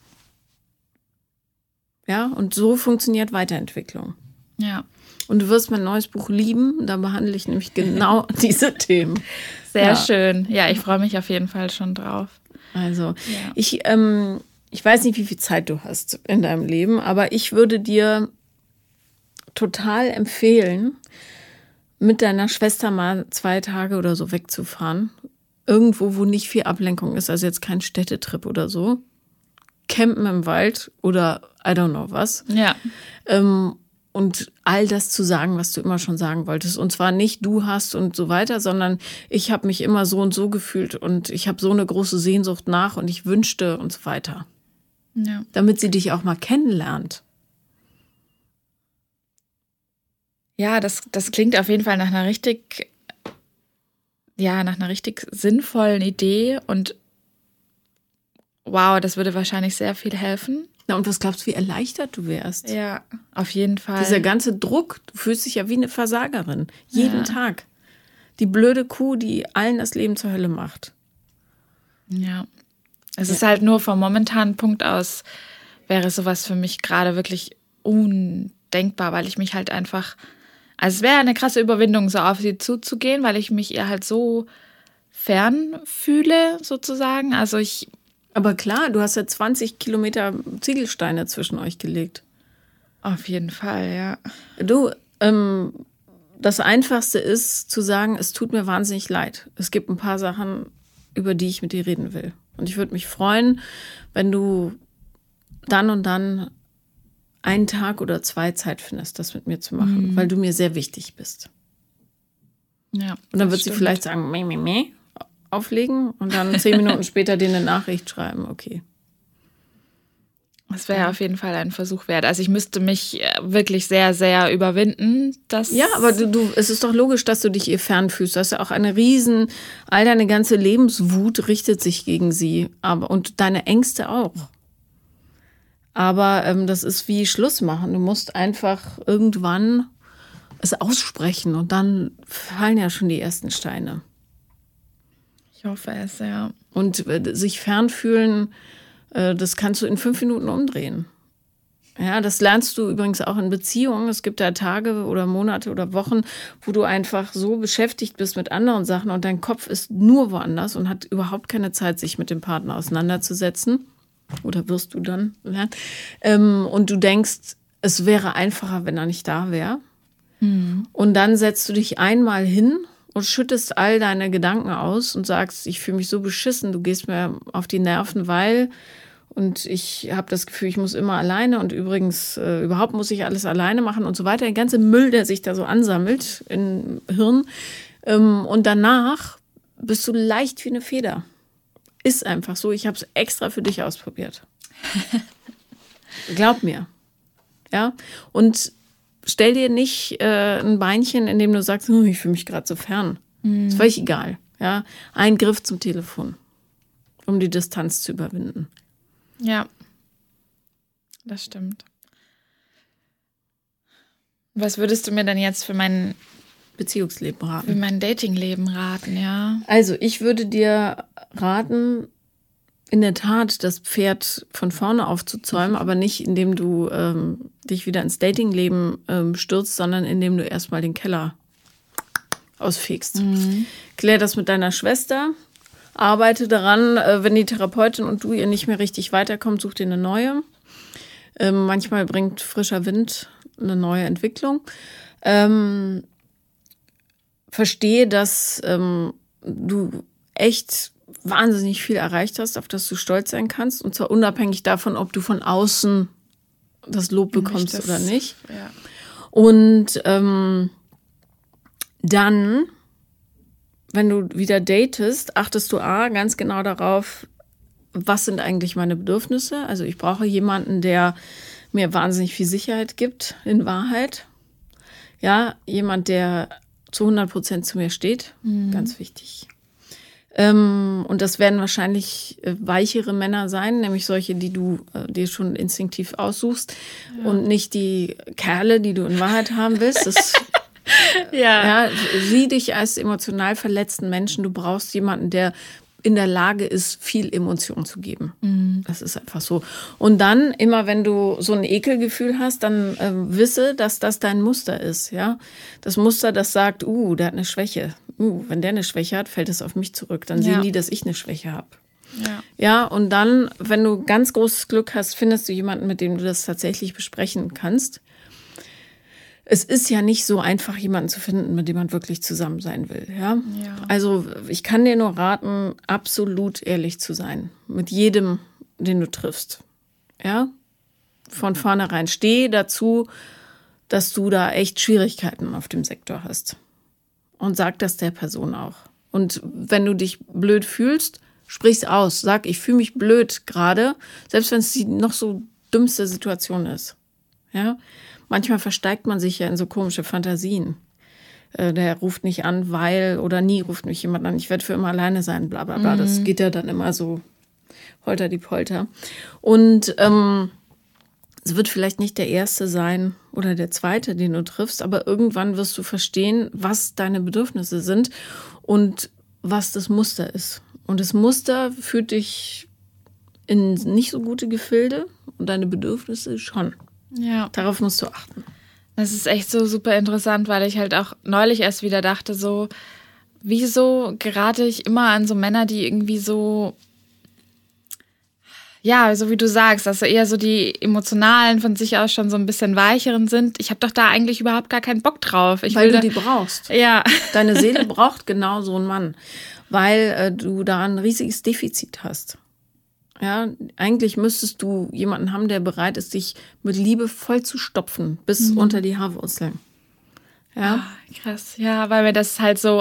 Ja, und so funktioniert Weiterentwicklung. Ja. Und du wirst mein neues Buch lieben, da behandle ich nämlich genau diese Themen. Sehr ja. schön. Ja, ich freue mich auf jeden Fall schon drauf. Also, ja. ich, ähm, ich weiß nicht, wie viel Zeit du hast in deinem Leben, aber ich würde dir total empfehlen, mit deiner Schwester mal zwei Tage oder so wegzufahren. Irgendwo, wo nicht viel Ablenkung ist, also jetzt kein Städtetrip oder so. Campen im Wald oder I don't know was. Ja. Ähm, und all das zu sagen, was du immer schon sagen wolltest. Und zwar nicht du hast und so weiter, sondern ich habe mich immer so und so gefühlt und ich habe so eine große Sehnsucht nach und ich wünschte und so weiter. Ja. Damit sie dich auch mal kennenlernt. Ja, das, das klingt auf jeden Fall nach einer richtig, ja, nach einer richtig sinnvollen Idee und wow, das würde wahrscheinlich sehr viel helfen. Na, und was glaubst du, wie erleichtert du wärst? Ja, auf jeden Fall. Dieser ganze Druck, du fühlst dich ja wie eine Versagerin. Jeden ja. Tag. Die blöde Kuh, die allen das Leben zur Hölle macht. Ja. Es ja. ist halt nur vom momentanen Punkt aus, wäre sowas für mich gerade wirklich undenkbar, weil ich mich halt einfach, also es wäre eine krasse Überwindung, so auf sie zuzugehen, weil ich mich ihr halt so fern fühle, sozusagen. Also ich Aber klar, du hast ja zwanzig Kilometer Ziegelsteine zwischen euch gelegt. Auf jeden Fall, ja. Du, ähm, das Einfachste ist zu sagen, es tut mir wahnsinnig leid. Es gibt ein paar Sachen, über die ich mit dir reden will. Und ich würde mich freuen, wenn du dann und dann einen Tag oder zwei Zeit findest, das mit mir zu machen, mhm. weil du mir sehr wichtig bist. Ja. Und dann wird stimmt. sie vielleicht sagen, meh, meh, meh, auflegen und dann zehn Minuten später dir eine Nachricht schreiben, okay. Das wäre ja. auf jeden Fall ein Versuch wert. Also ich müsste mich wirklich sehr, sehr überwinden. Dass ja, aber du, du, es ist doch logisch, dass du dich ihr fernfühlst. Du hast ja auch eine riesen, all deine ganze Lebenswut richtet sich gegen sie. Aber, und deine Ängste auch. Aber ähm, das ist wie Schluss machen. Du musst einfach irgendwann es aussprechen und dann fallen ja schon die ersten Steine. Ich hoffe es, ja. Und äh, sich fernfühlen, äh, das kannst du in fünf Minuten umdrehen. Ja, das lernst du übrigens auch in Beziehungen. Es gibt da Tage oder Monate oder Wochen, wo du einfach so beschäftigt bist mit anderen Sachen und dein Kopf ist nur woanders und hat überhaupt keine Zeit, sich mit dem Partner auseinanderzusetzen. Oder wirst du dann lernen. Ähm, und du denkst, es wäre einfacher, wenn er nicht da wäre. Mhm. Und dann setzt du dich einmal hin und schüttest all deine Gedanken aus und sagst, ich fühle mich so beschissen, du gehst mir auf die Nerven, weil und ich habe das Gefühl, ich muss immer alleine und übrigens äh, überhaupt muss ich alles alleine machen und so weiter. Der ganze Müll, der sich da so ansammelt im Hirn. Ähm, und danach bist du leicht wie eine Feder. Ist einfach so. Ich habe es extra für dich ausprobiert. Glaub mir. Ja. Und stell dir nicht äh, ein Beinchen, in dem du sagst, oh, ich fühle mich gerade so fern. Mhm. Ist völlig egal. Ja. Ein Griff zum Telefon, um die Distanz zu überwinden. Ja. Das stimmt. Was würdest du mir denn jetzt für mein Beziehungsleben raten? Für mein Datingleben raten, ja. Also ich würde dir raten, in der Tat das Pferd von vorne aufzuzäumen, aber nicht indem du ähm, dich wieder ins Datingleben ähm, stürzt, sondern indem du erstmal den Keller ausfegst. Mhm. Klär das mit deiner Schwester. Arbeite daran, wenn die Therapeutin und du ihr nicht mehr richtig weiterkommt, such dir eine neue. Ähm, manchmal bringt frischer Wind eine neue Entwicklung. Ähm, verstehe, dass ähm, du echt wahnsinnig viel erreicht hast, auf das du stolz sein kannst. Und zwar unabhängig davon, ob du von außen das Lob bekommst das, oder nicht. Ja. Und ähm, dann... Wenn du wieder datest, achtest du A, ganz genau darauf, was sind eigentlich meine Bedürfnisse. Also ich brauche jemanden, der mir wahnsinnig viel Sicherheit gibt, in Wahrheit. Ja, jemand, der zu hundert Prozent zu mir steht, mhm. ganz wichtig. Ähm, und das werden wahrscheinlich äh, weichere Männer sein, nämlich solche, die du äh, dir schon instinktiv aussuchst ja. und nicht die Kerle, die du in Wahrheit haben willst. Das Ja. ja, sieh dich als emotional verletzten Menschen. Du brauchst jemanden, der in der Lage ist, viel Emotion zu geben. Mhm. Das ist einfach so. Und dann, immer wenn du so ein Ekelgefühl hast, dann äh, wisse, dass das dein Muster ist. Ja, das Muster, das sagt, uh, der hat eine Schwäche. Uh, wenn der eine Schwäche hat, fällt es auf mich zurück. Dann ja. sehen die, dass ich eine Schwäche habe. Ja. ja, und dann, wenn du ganz großes Glück hast, findest du jemanden, mit dem du das tatsächlich besprechen kannst. Es ist ja nicht so einfach, jemanden zu finden, mit dem man wirklich zusammen sein will. Ja? Ja. Also ich kann dir nur raten, absolut ehrlich zu sein. Mit jedem, den du triffst. Ja? Von vornherein steh dazu, dass du da echt Schwierigkeiten auf dem Sektor hast. Und sag das der Person auch. Und wenn du dich blöd fühlst, sprich's aus. Sag, ich fühle mich blöd gerade, selbst wenn es die noch so dümmste Situation ist. Ja? Manchmal versteigt man sich ja in so komische Fantasien. Äh, der ruft nicht an, weil, oder nie ruft mich jemand an, ich werde für immer alleine sein, bla bla bla. Mhm. Das geht ja dann immer so holter die Polter. Und ähm, es wird vielleicht nicht der erste sein oder der zweite, den du triffst, aber irgendwann wirst du verstehen, was deine Bedürfnisse sind und was das Muster ist. Und das Muster führt dich in nicht so gute Gefilde und deine Bedürfnisse schon. Ja. Darauf musst du achten. Das ist echt so super interessant, weil ich halt auch neulich erst wieder dachte, so, wieso gerate ich immer an so Männer, die irgendwie so, ja, so wie du sagst, dass eher so die emotionalen, von sich aus schon so ein bisschen weicheren sind. Ich habe doch da eigentlich überhaupt gar keinen Bock drauf. Ich weil will du da, die brauchst. Ja. Deine Seele braucht genau so einen Mann, weil äh, du da ein riesiges Defizit hast. Ja, eigentlich müsstest du jemanden haben, der bereit ist, dich mit Liebe voll zu stopfen, bis mhm. unter die Haarwurzeln. Ja, ah, krass. Ja, weil mir das halt so,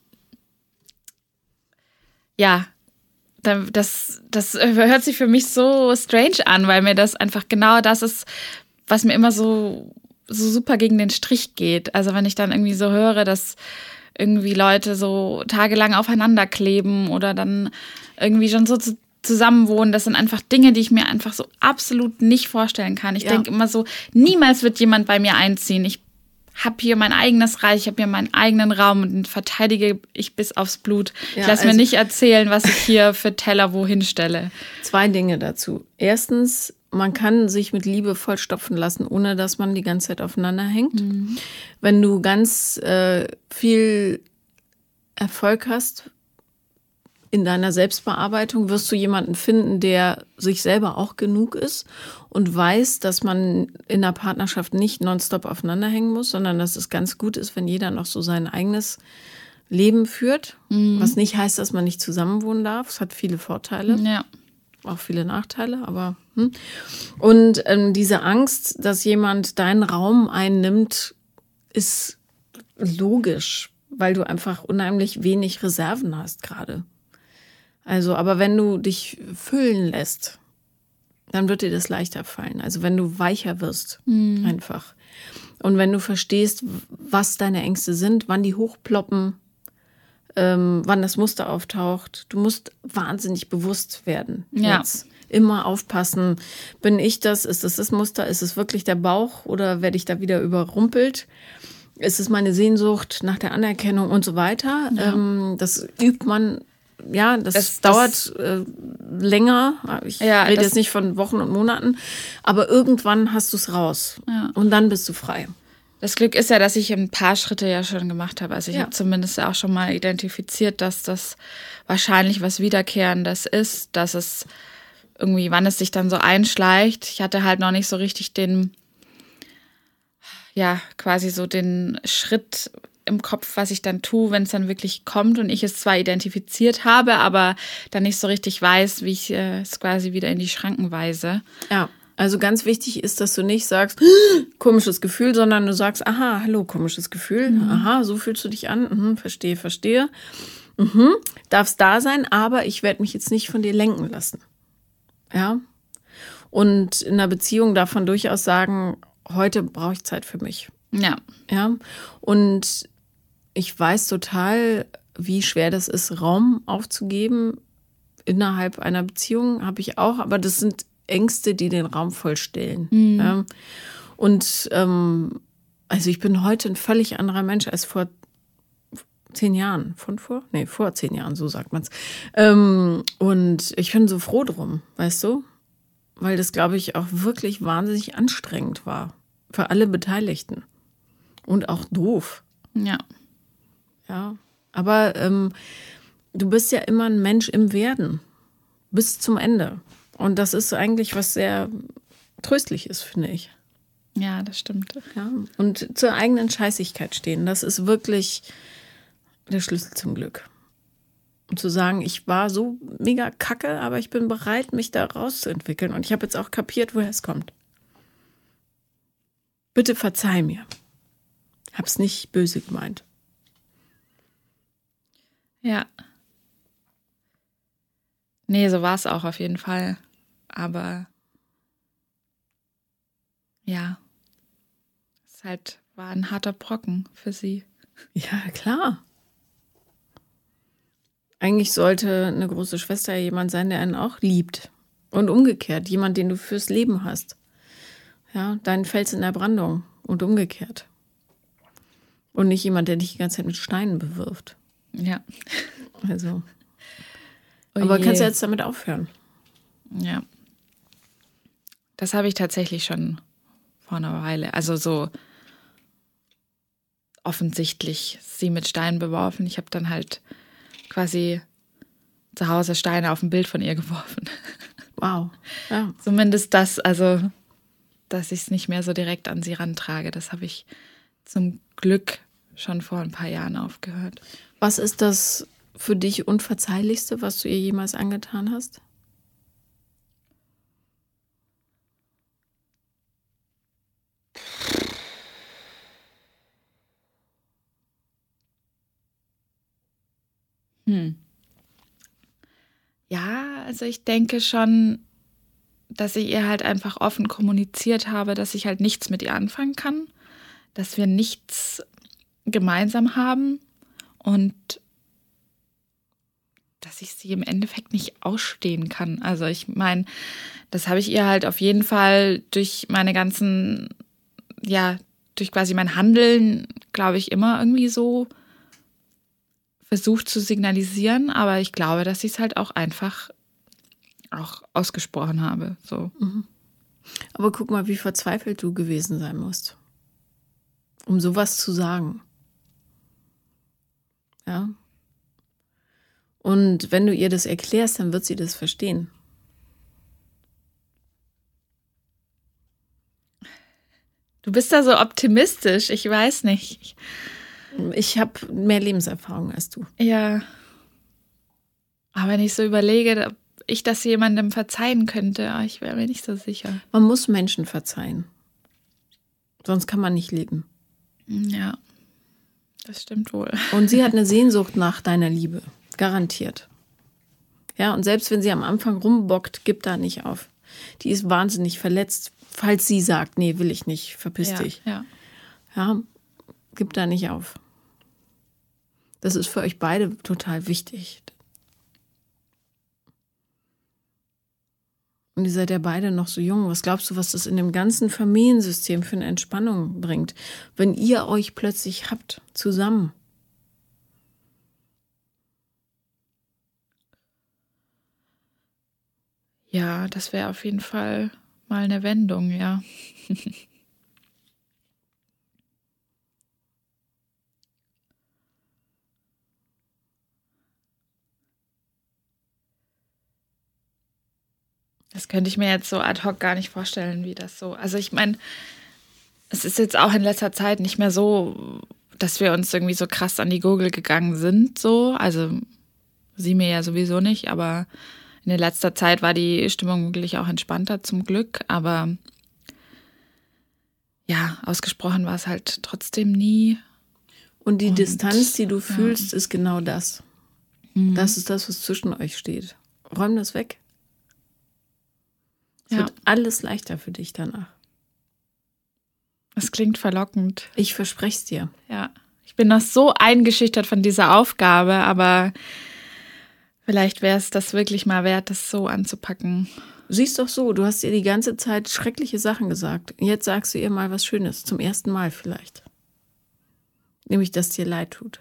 ja, das, das hört sich für mich so strange an, weil mir das einfach genau das ist, was mir immer so, so super gegen den Strich geht. Also wenn ich dann irgendwie so höre, dass irgendwie Leute so tagelang aufeinander kleben oder dann irgendwie schon so zu zusammenwohnen, das sind einfach Dinge, die ich mir einfach so absolut nicht vorstellen kann. Ich ja. denke immer so, niemals wird jemand bei mir einziehen. Ich habe hier mein eigenes Reich, ich habe hier meinen eigenen Raum und den verteidige ich bis aufs Blut. Ja, ich lasse also mir nicht erzählen, was ich hier für Teller wohin stelle. Zwei Dinge dazu. Erstens, man kann sich mit Liebe vollstopfen lassen, ohne dass man die ganze Zeit aufeinander hängt. Mhm. Wenn du ganz äh, viel Erfolg hast in deiner Selbstbearbeitung, wirst du jemanden finden, der sich selber auch genug ist und weiß, dass man in einer Partnerschaft nicht nonstop aufeinander hängen muss, sondern dass es ganz gut ist, wenn jeder noch so sein eigenes Leben führt. Mhm. Was nicht heißt, dass man nicht zusammenwohnen darf. Es hat viele Vorteile. Ja. Auch viele Nachteile, aber hm. Und ähm, diese Angst, dass jemand deinen Raum einnimmt, ist logisch, weil du einfach unheimlich wenig Reserven hast gerade. Also, aber wenn du dich füllen lässt, dann wird dir das leichter fallen. Also wenn du weicher wirst, mhm. einfach. Und wenn du verstehst, was deine Ängste sind, wann die hochploppen, ähm, wann das Muster auftaucht. Du musst wahnsinnig bewusst werden. Ja. Jetzt immer aufpassen. Bin ich das? Ist das das Muster? Ist es wirklich der Bauch? Oder werde ich da wieder überrumpelt? Ist es meine Sehnsucht nach der Anerkennung und so weiter? Ja. Ähm, das übt man ja, das, das dauert das, äh, länger. Ich ja, rede das, jetzt nicht von Wochen und Monaten, aber irgendwann hast du es raus ja. und dann bist du frei. Das Glück ist ja, dass ich ein paar Schritte ja schon gemacht habe. Also ich ja. habe zumindest auch schon mal identifiziert, dass das wahrscheinlich was Wiederkehrendes ist, dass es irgendwie, wann es sich dann so einschleicht. Ich hatte halt noch nicht so richtig den, ja, quasi so den Schritt im Kopf, was ich dann tue, wenn es dann wirklich kommt und ich es zwar identifiziert habe, aber dann nicht so richtig weiß, wie ich äh, es quasi wieder in die Schranken weise. Ja. Also ganz wichtig ist, dass du nicht sagst, komisches Gefühl, sondern du sagst, aha, hallo, komisches Gefühl. Mhm. Aha, so fühlst du dich an. Mhm, verstehe, verstehe. Mhm, darfst da sein, aber ich werde mich jetzt nicht von dir lenken lassen. Ja. Und in einer Beziehung darf man durchaus sagen, heute brauche ich Zeit für mich. Ja. Ja. Und ich weiß total, wie schwer das ist, Raum aufzugeben innerhalb einer Beziehung. Habe ich auch, aber das sind Ängste, die den Raum vollstellen. Mhm. Ja. Und ähm, also ich bin heute ein völlig anderer Mensch als vor zehn Jahren. Von vor? Nee, vor zehn Jahren, so sagt man's. Ähm, und ich bin so froh drum, weißt du? Weil das, glaube ich, auch wirklich wahnsinnig anstrengend war. Für alle Beteiligten. Und auch doof. Ja. Ja. Aber ähm, du bist ja immer ein Mensch im Werden. Bis zum Ende. Und das ist eigentlich was sehr Tröstliches, finde ich. Ja, das stimmt. Ja. Und zur eigenen Scheißigkeit stehen, das ist wirklich der Schlüssel zum Glück. Und zu sagen, ich war so mega kacke, aber ich bin bereit, mich da rauszuentwickeln. Und ich habe jetzt auch kapiert, woher es kommt. Bitte verzeih mir. Hab's nicht böse gemeint. Ja. Nee, so war es auch auf jeden Fall. Aber ja, es halt war ein harter Brocken für sie. Ja, klar. Eigentlich sollte eine große Schwester jemand sein, der einen auch liebt. Und umgekehrt, jemand, den du fürs Leben hast. Ja, dein Fels in der Brandung und umgekehrt. Und nicht jemand, der dich die ganze Zeit mit Steinen bewirft. Ja. Also. Oh aber je. kannst du jetzt damit aufhören? Ja. Das habe ich tatsächlich schon vor einer Weile. Also so offensichtlich sie mit Steinen beworfen. Ich habe dann halt quasi zu Hause Steine auf ein Bild von ihr geworfen. Wow. Ja. Zumindest das, also dass ich es nicht mehr so direkt an sie rantrage. Das habe ich zum Glück schon vor ein paar Jahren aufgehört. Was ist das für dich Unverzeihlichste, was du ihr jemals angetan hast? Hm. Ja, also ich denke schon, dass ich ihr halt einfach offen kommuniziert habe, dass ich halt nichts mit ihr anfangen kann, dass wir nichts gemeinsam haben und dass ich sie im Endeffekt nicht ausstehen kann. Also ich meine, das habe ich ihr halt auf jeden Fall durch meine ganzen, ja, durch quasi mein Handeln, glaube ich, immer irgendwie so versucht zu signalisieren, aber ich glaube, dass ich es halt auch einfach auch ausgesprochen habe. So. Mhm. Aber guck mal, wie verzweifelt du gewesen sein musst, um sowas zu sagen. Ja. Und wenn du ihr das erklärst, dann wird sie das verstehen. Du bist da so optimistisch, ich weiß nicht. Ich habe mehr Lebenserfahrung als du. Ja. Aber wenn ich so überlege, ob ich das jemandem verzeihen könnte, ich wäre mir nicht so sicher. Man muss Menschen verzeihen. Sonst kann man nicht leben. Ja, das stimmt wohl. Und sie hat eine Sehnsucht nach deiner Liebe. Garantiert. Ja, und selbst wenn sie am Anfang rumbockt, gib da nicht auf. Die ist wahnsinnig verletzt, falls sie sagt, nee, will ich nicht, verpiss ja, dich. Ja. Ja, gib da nicht auf. Das ist für euch beide total wichtig. Und ihr seid ja beide noch so jung. Was glaubst du, was das in dem ganzen Familiensystem für eine Entspannung bringt, wenn ihr euch plötzlich habt, zusammen? Ja, das wäre auf jeden Fall mal eine Wendung, ja. Das könnte ich mir jetzt so ad hoc gar nicht vorstellen, wie das so. Also ich meine, es ist jetzt auch in letzter Zeit nicht mehr so, dass wir uns irgendwie so krass an die Gurgel gegangen sind, so. Also sie mir ja sowieso nicht, aber in der letzter Zeit war die Stimmung wirklich auch entspannter zum Glück. Aber ja, ausgesprochen war es halt trotzdem nie. Und die Und, Distanz, die du fühlst, ja. ist genau das. Mhm. Das ist das, was zwischen euch steht. Räum das weg. Es ja. wird alles leichter für dich danach. Das klingt verlockend. Ich verspreche es dir. Ja, ich bin noch so eingeschüchtert von dieser Aufgabe, aber vielleicht wäre es das wirklich mal wert, das so anzupacken. Siehst doch so, du hast ihr die ganze Zeit schreckliche Sachen gesagt. Jetzt sagst du ihr mal was Schönes, zum ersten Mal vielleicht. Nämlich, dass dir leid tut.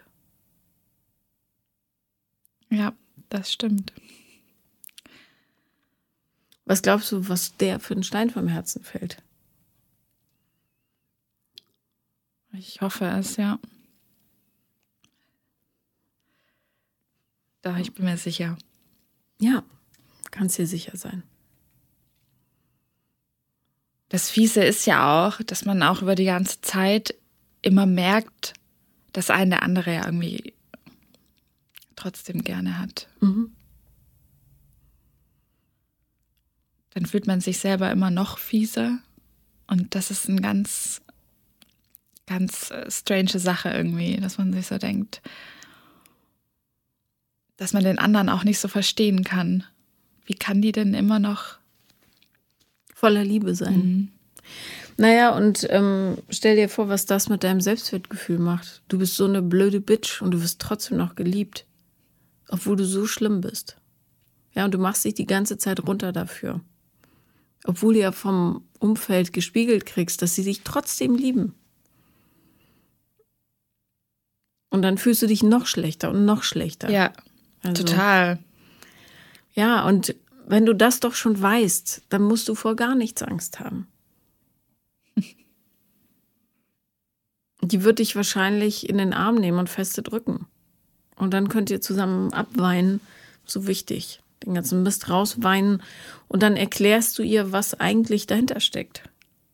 Ja, das stimmt. Was glaubst du, was der für einen Stein vom Herzen fällt? Ich hoffe es, ja. Doch, ich bin mir sicher. Ja, kannst dir sicher sein. Das Fiese ist ja auch, dass man auch über die ganze Zeit immer merkt, dass einen der andere ja irgendwie trotzdem gerne hat. Mhm. Dann fühlt man sich selber immer noch fieser. Und das ist eine ganz, ganz strange Sache irgendwie, dass man sich so denkt, dass man den anderen auch nicht so verstehen kann. Wie kann die denn immer noch voller Liebe sein? Mhm. Naja, und ähm, stell dir vor, was das mit deinem Selbstwertgefühl macht. Du bist so eine blöde Bitch und du wirst trotzdem noch geliebt, obwohl du so schlimm bist. Ja, und du machst dich die ganze Zeit runter dafür. Obwohl du ja vom Umfeld gespiegelt kriegst, dass sie dich trotzdem lieben. Und dann fühlst du dich noch schlechter und noch schlechter. Ja, also, total. Ja, und wenn du das doch schon weißt, dann musst du vor gar nichts Angst haben. Die wird dich wahrscheinlich in den Arm nehmen und feste drücken. Und dann könnt ihr zusammen abweinen, so wichtig. Den ganzen Mist rausweinen und dann erklärst du ihr, was eigentlich dahinter steckt.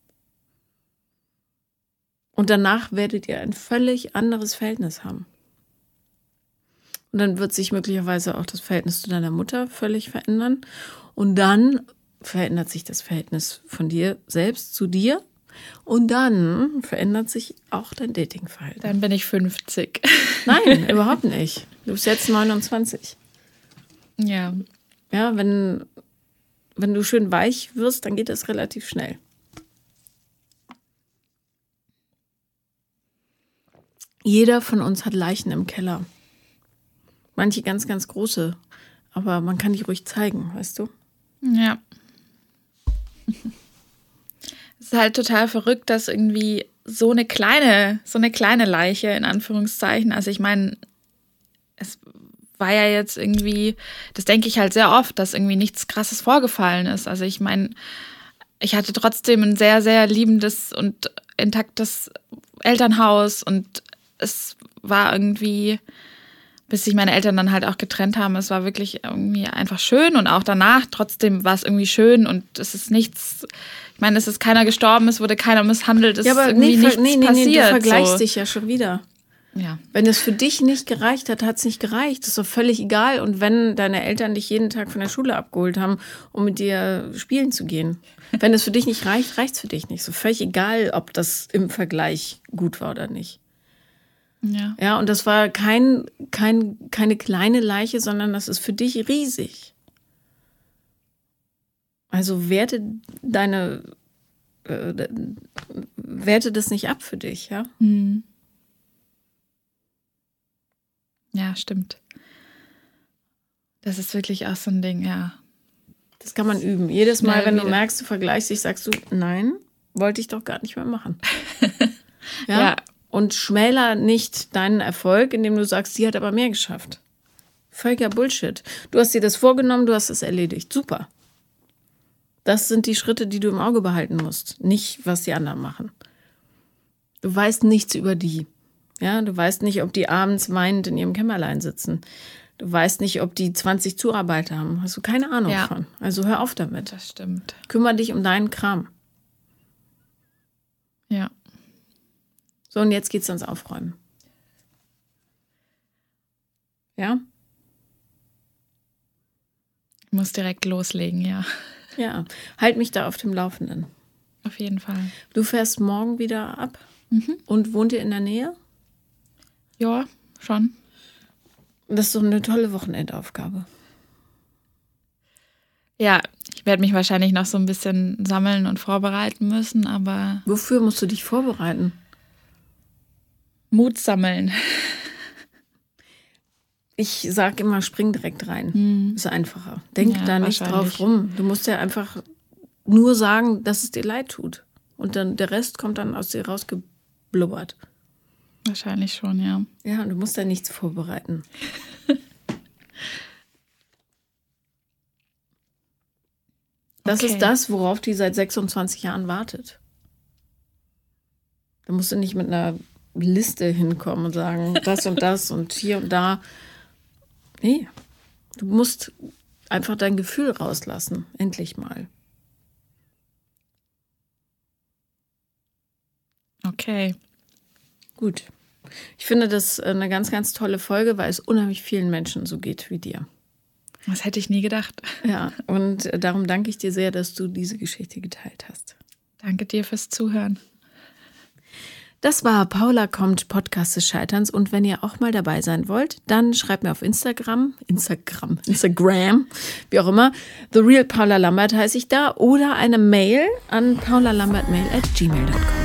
Und danach werdet ihr ein völlig anderes Verhältnis haben. Und dann wird sich möglicherweise auch das Verhältnis zu deiner Mutter völlig verändern. Und dann verändert sich das Verhältnis von dir selbst zu dir. Und dann verändert sich auch dein Datingverhalten. Dann bin ich fünfzig. Nein, überhaupt nicht. Du bist jetzt neunundzwanzig. Ja. Ja, wenn, wenn du schön weich wirst, dann geht das relativ schnell. Jeder von uns hat Leichen im Keller. Manche ganz, ganz große. Aber man kann die ruhig zeigen, weißt du? Ja. Es ist halt total verrückt, dass irgendwie so eine kleine, so eine kleine Leiche, in Anführungszeichen, also ich meine, es war ja jetzt irgendwie, das denke ich halt sehr oft, dass irgendwie nichts Krasses vorgefallen ist. Also ich meine, ich hatte trotzdem ein sehr, sehr liebendes und intaktes Elternhaus und es war irgendwie, bis sich meine Eltern dann halt auch getrennt haben, es war wirklich irgendwie einfach schön und auch danach trotzdem war es irgendwie schön und es ist nichts, ich meine, es ist keiner gestorben, es wurde keiner misshandelt, es ja, aber ist irgendwie nee, nichts nee, nee, passiert. Nee, du vergleichst so. dich ja schon wieder. Ja. Wenn es für dich nicht gereicht hat, hat es nicht gereicht. Das ist doch völlig egal. Und wenn deine Eltern dich jeden Tag von der Schule abgeholt haben, um mit dir spielen zu gehen. Wenn es für dich nicht reicht, reicht es für dich nicht. So völlig egal, ob das im Vergleich gut war oder nicht. Ja. Ja, und das war kein, kein, keine kleine Leiche, sondern das ist für dich riesig. Also werte deine, äh, werte das nicht ab für dich, ja? Mhm. Ja, stimmt. Das ist wirklich auch so ein Ding, ja. Das kann man üben. Jedes Mal, Schnell wenn wieder. du merkst, du vergleichst dich, sagst du, nein, wollte ich doch gar nicht mehr machen. ja? Ja. Und schmäler nicht deinen Erfolg, indem du sagst, sie hat aber mehr geschafft. Völliger Bullshit. Du hast dir das vorgenommen, du hast es erledigt. Super. Das sind die Schritte, die du im Auge behalten musst, nicht was die anderen machen. Du weißt nichts über die. Ja, du weißt nicht, ob die abends weinend in ihrem Kämmerlein sitzen. Du weißt nicht, ob die zwanzig Zuarbeiter haben. Hast du keine Ahnung ja. von. Also hör auf damit. Das stimmt. Kümmer dich um deinen Kram. Ja. So, und jetzt geht's ans Aufräumen. Ja? Ich muss direkt loslegen, ja. Ja, halt mich da auf dem Laufenden. Auf jeden Fall. Du fährst morgen wieder ab mhm. und wohnt ihr in der Nähe? Ja, schon. Das ist doch eine tolle Wochenendaufgabe. Ja, ich werde mich wahrscheinlich noch so ein bisschen sammeln und vorbereiten müssen, aber... Wofür musst du dich vorbereiten? Mut sammeln. Ich sag immer, spring direkt rein. Hm. Ist einfacher. Denk ja, da nicht drauf rum. Du musst ja einfach nur sagen, dass es dir leid tut. Und dann der Rest kommt dann aus dir rausgeblubbert. Wahrscheinlich schon, ja. Ja, und du musst da nichts vorbereiten. Das okay. ist das, worauf die seit sechsundzwanzig Jahren wartet. Da musst du nicht mit einer Liste hinkommen und sagen, das und das und hier und da. Nee, du musst einfach dein Gefühl rauslassen. Endlich mal. Okay. Gut. Ich finde das eine ganz, ganz tolle Folge, weil es unheimlich vielen Menschen so geht wie dir. Das hätte ich nie gedacht. Ja, und darum danke ich dir sehr, dass du diese Geschichte geteilt hast. Danke dir fürs Zuhören. Das war Paula kommt, Podcast des Scheiterns. Und wenn ihr auch mal dabei sein wollt, dann schreibt mir auf Instagram, Instagram, Instagram, wie auch immer, The Real Paula Lambert heiße ich da, oder eine Mail an paulalambertmail at gmail dot com.